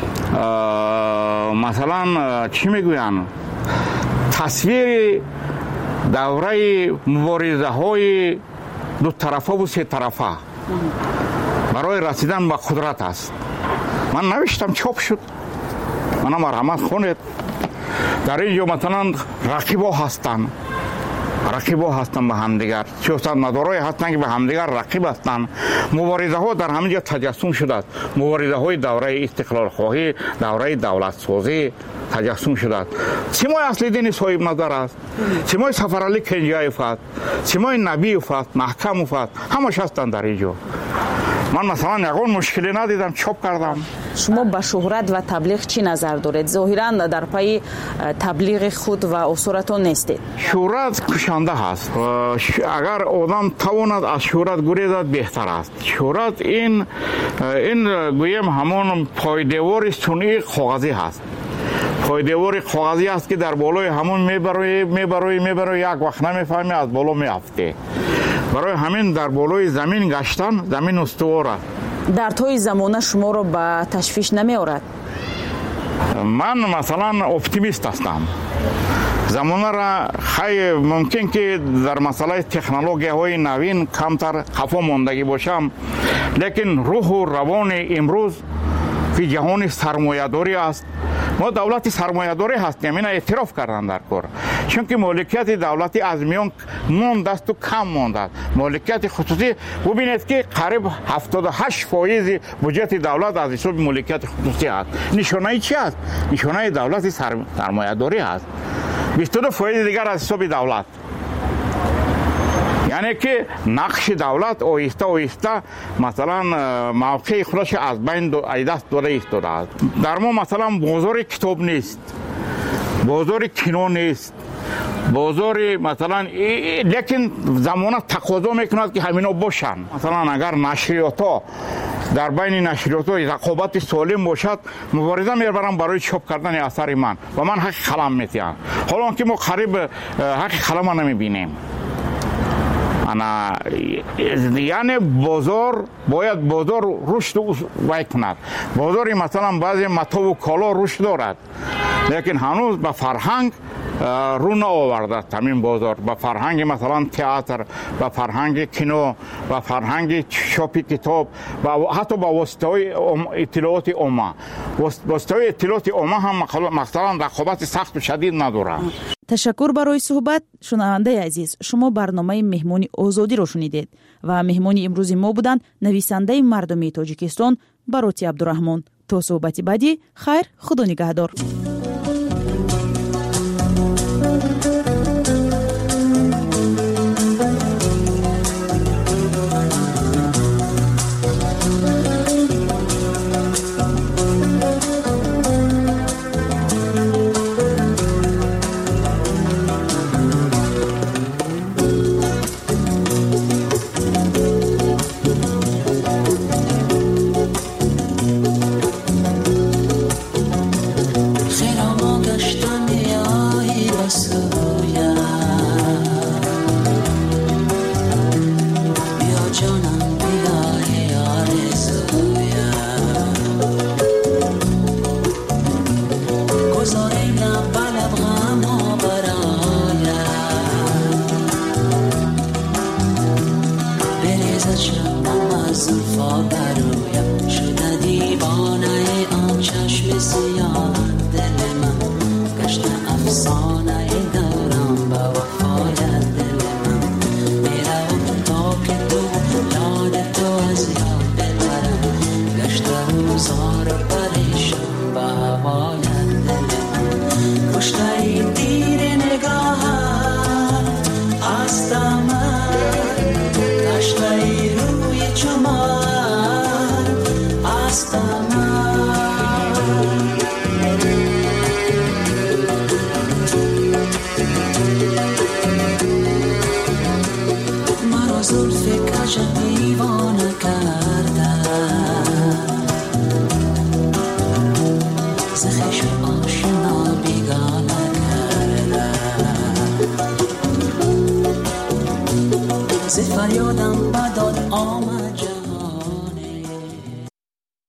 Speaker 20: مثلا چی میگوین؟ تصویر دوره مبارزه های دو طرفه و سه طرفه برای رسیدن به قدرت است. من نوشتم چاپ شد. من مرحمت خونید. در اینجا مثلا رقیبا هستن. رقیبا هستن به همدیگر. سیاست مدارای هستن که به همدیگر رقیب هستن. مبارزه ها در همینجا تجسم شده است. مبارزه های دوره استقلال خواهی، دوره دولت سازی تجسم شده است. سیمای اصلی دین صاحب نظر است. سیمای سفرعلی کنجایف است. سیمای نبیف است، محکموف است. همش هستن در اینجا. من مثلا یگان مشکلی ندیدم، چاپ کردم.
Speaker 6: شما به شهرت و تبلیغ چی نظر دارید؟ ظاهرا در پای تبلیغ خود و اصولتون نیستید.
Speaker 20: شهرت کشنده هست. اگر آدم تواند از شهرت گریزد بهتر است. شهرت این این گویم همون پایدیوار صنعی کاغذی هست. پایدیوار کاغذی است که در بالای همون میبروی میبروی میبروی یک وقت نمیفهمی از بالا میافته. برای همین در بالای زمین گشتن زمین استوار است.
Speaker 6: در طی زمانه شما رو به تشویش نمی آورد؟
Speaker 20: من مثلا اپتیمیست هستم. زمانه را خیلی ممکن که در مسئله تکنولوژی های نوین کمتر خفا ماندگی باشم، لیکن روح و روان امروز که جهان سرمایه‌داری است. ما دولت سرمایه‌داری هستیم، اینا اعتراف کردن در کار. چون که مالکیت دولتی از میان مانده است و کم مانده است. مالکیت خصوصی ببینید که قریب هفتاد و هشت فایز بودجه دولت از حساب مالکیت خصوصی است. نشانه چی است؟ نشانه دولت سرمایه‌داری است. بیست و دو فایز دیگر از حساب دولت. یعنی که نقش دولت آیسته آیسته مثلا موقع خودش از بین دست داده ایستاده است. در ما مثلا بازار کتاب نیست، بازار کینو نیست، بازار مثلا لیکن زمانه تقاضا میکند که همینا باشن. مثلا اگر نشریات ها در بین نشریات ها رقابت سالم باشد، مبارزه میبرم برای چاپ کردن اثر من و من حق قلم میتیم. حالا که ما قریب حق قلم نمیبینیم. انا یعنی بازار باید بازار رشد وای کند. بازاری مثلا بعضی متا و کالا رشد دارد، لیکن هنوز به فرهنگ رو نآورده. همین بازار به فرهنگ مثلا تئاتر، به فرهنگ کینو، به فرهنگ چاپ کتاب و حتی به واسطه اطلاعات عامه. واسطه اطلاعات عامه هم مثلا رقابت سخت و شدید نداره.
Speaker 6: تشکر برای صحبت. شنونده عزیز، شما برنامه مهمونی آزادی رو شنیدید و مهمونی امروز ما بودند نویسنده مردمی تاجیکستان باروتی عبدالرحمن. تا صحبتی بعدی، خیر، خدا نگهدار.
Speaker 11: خیراما گشتن میایی بسای زار پریشان به هوای دل کشته دیر نگاه است من کشته روی چمن است من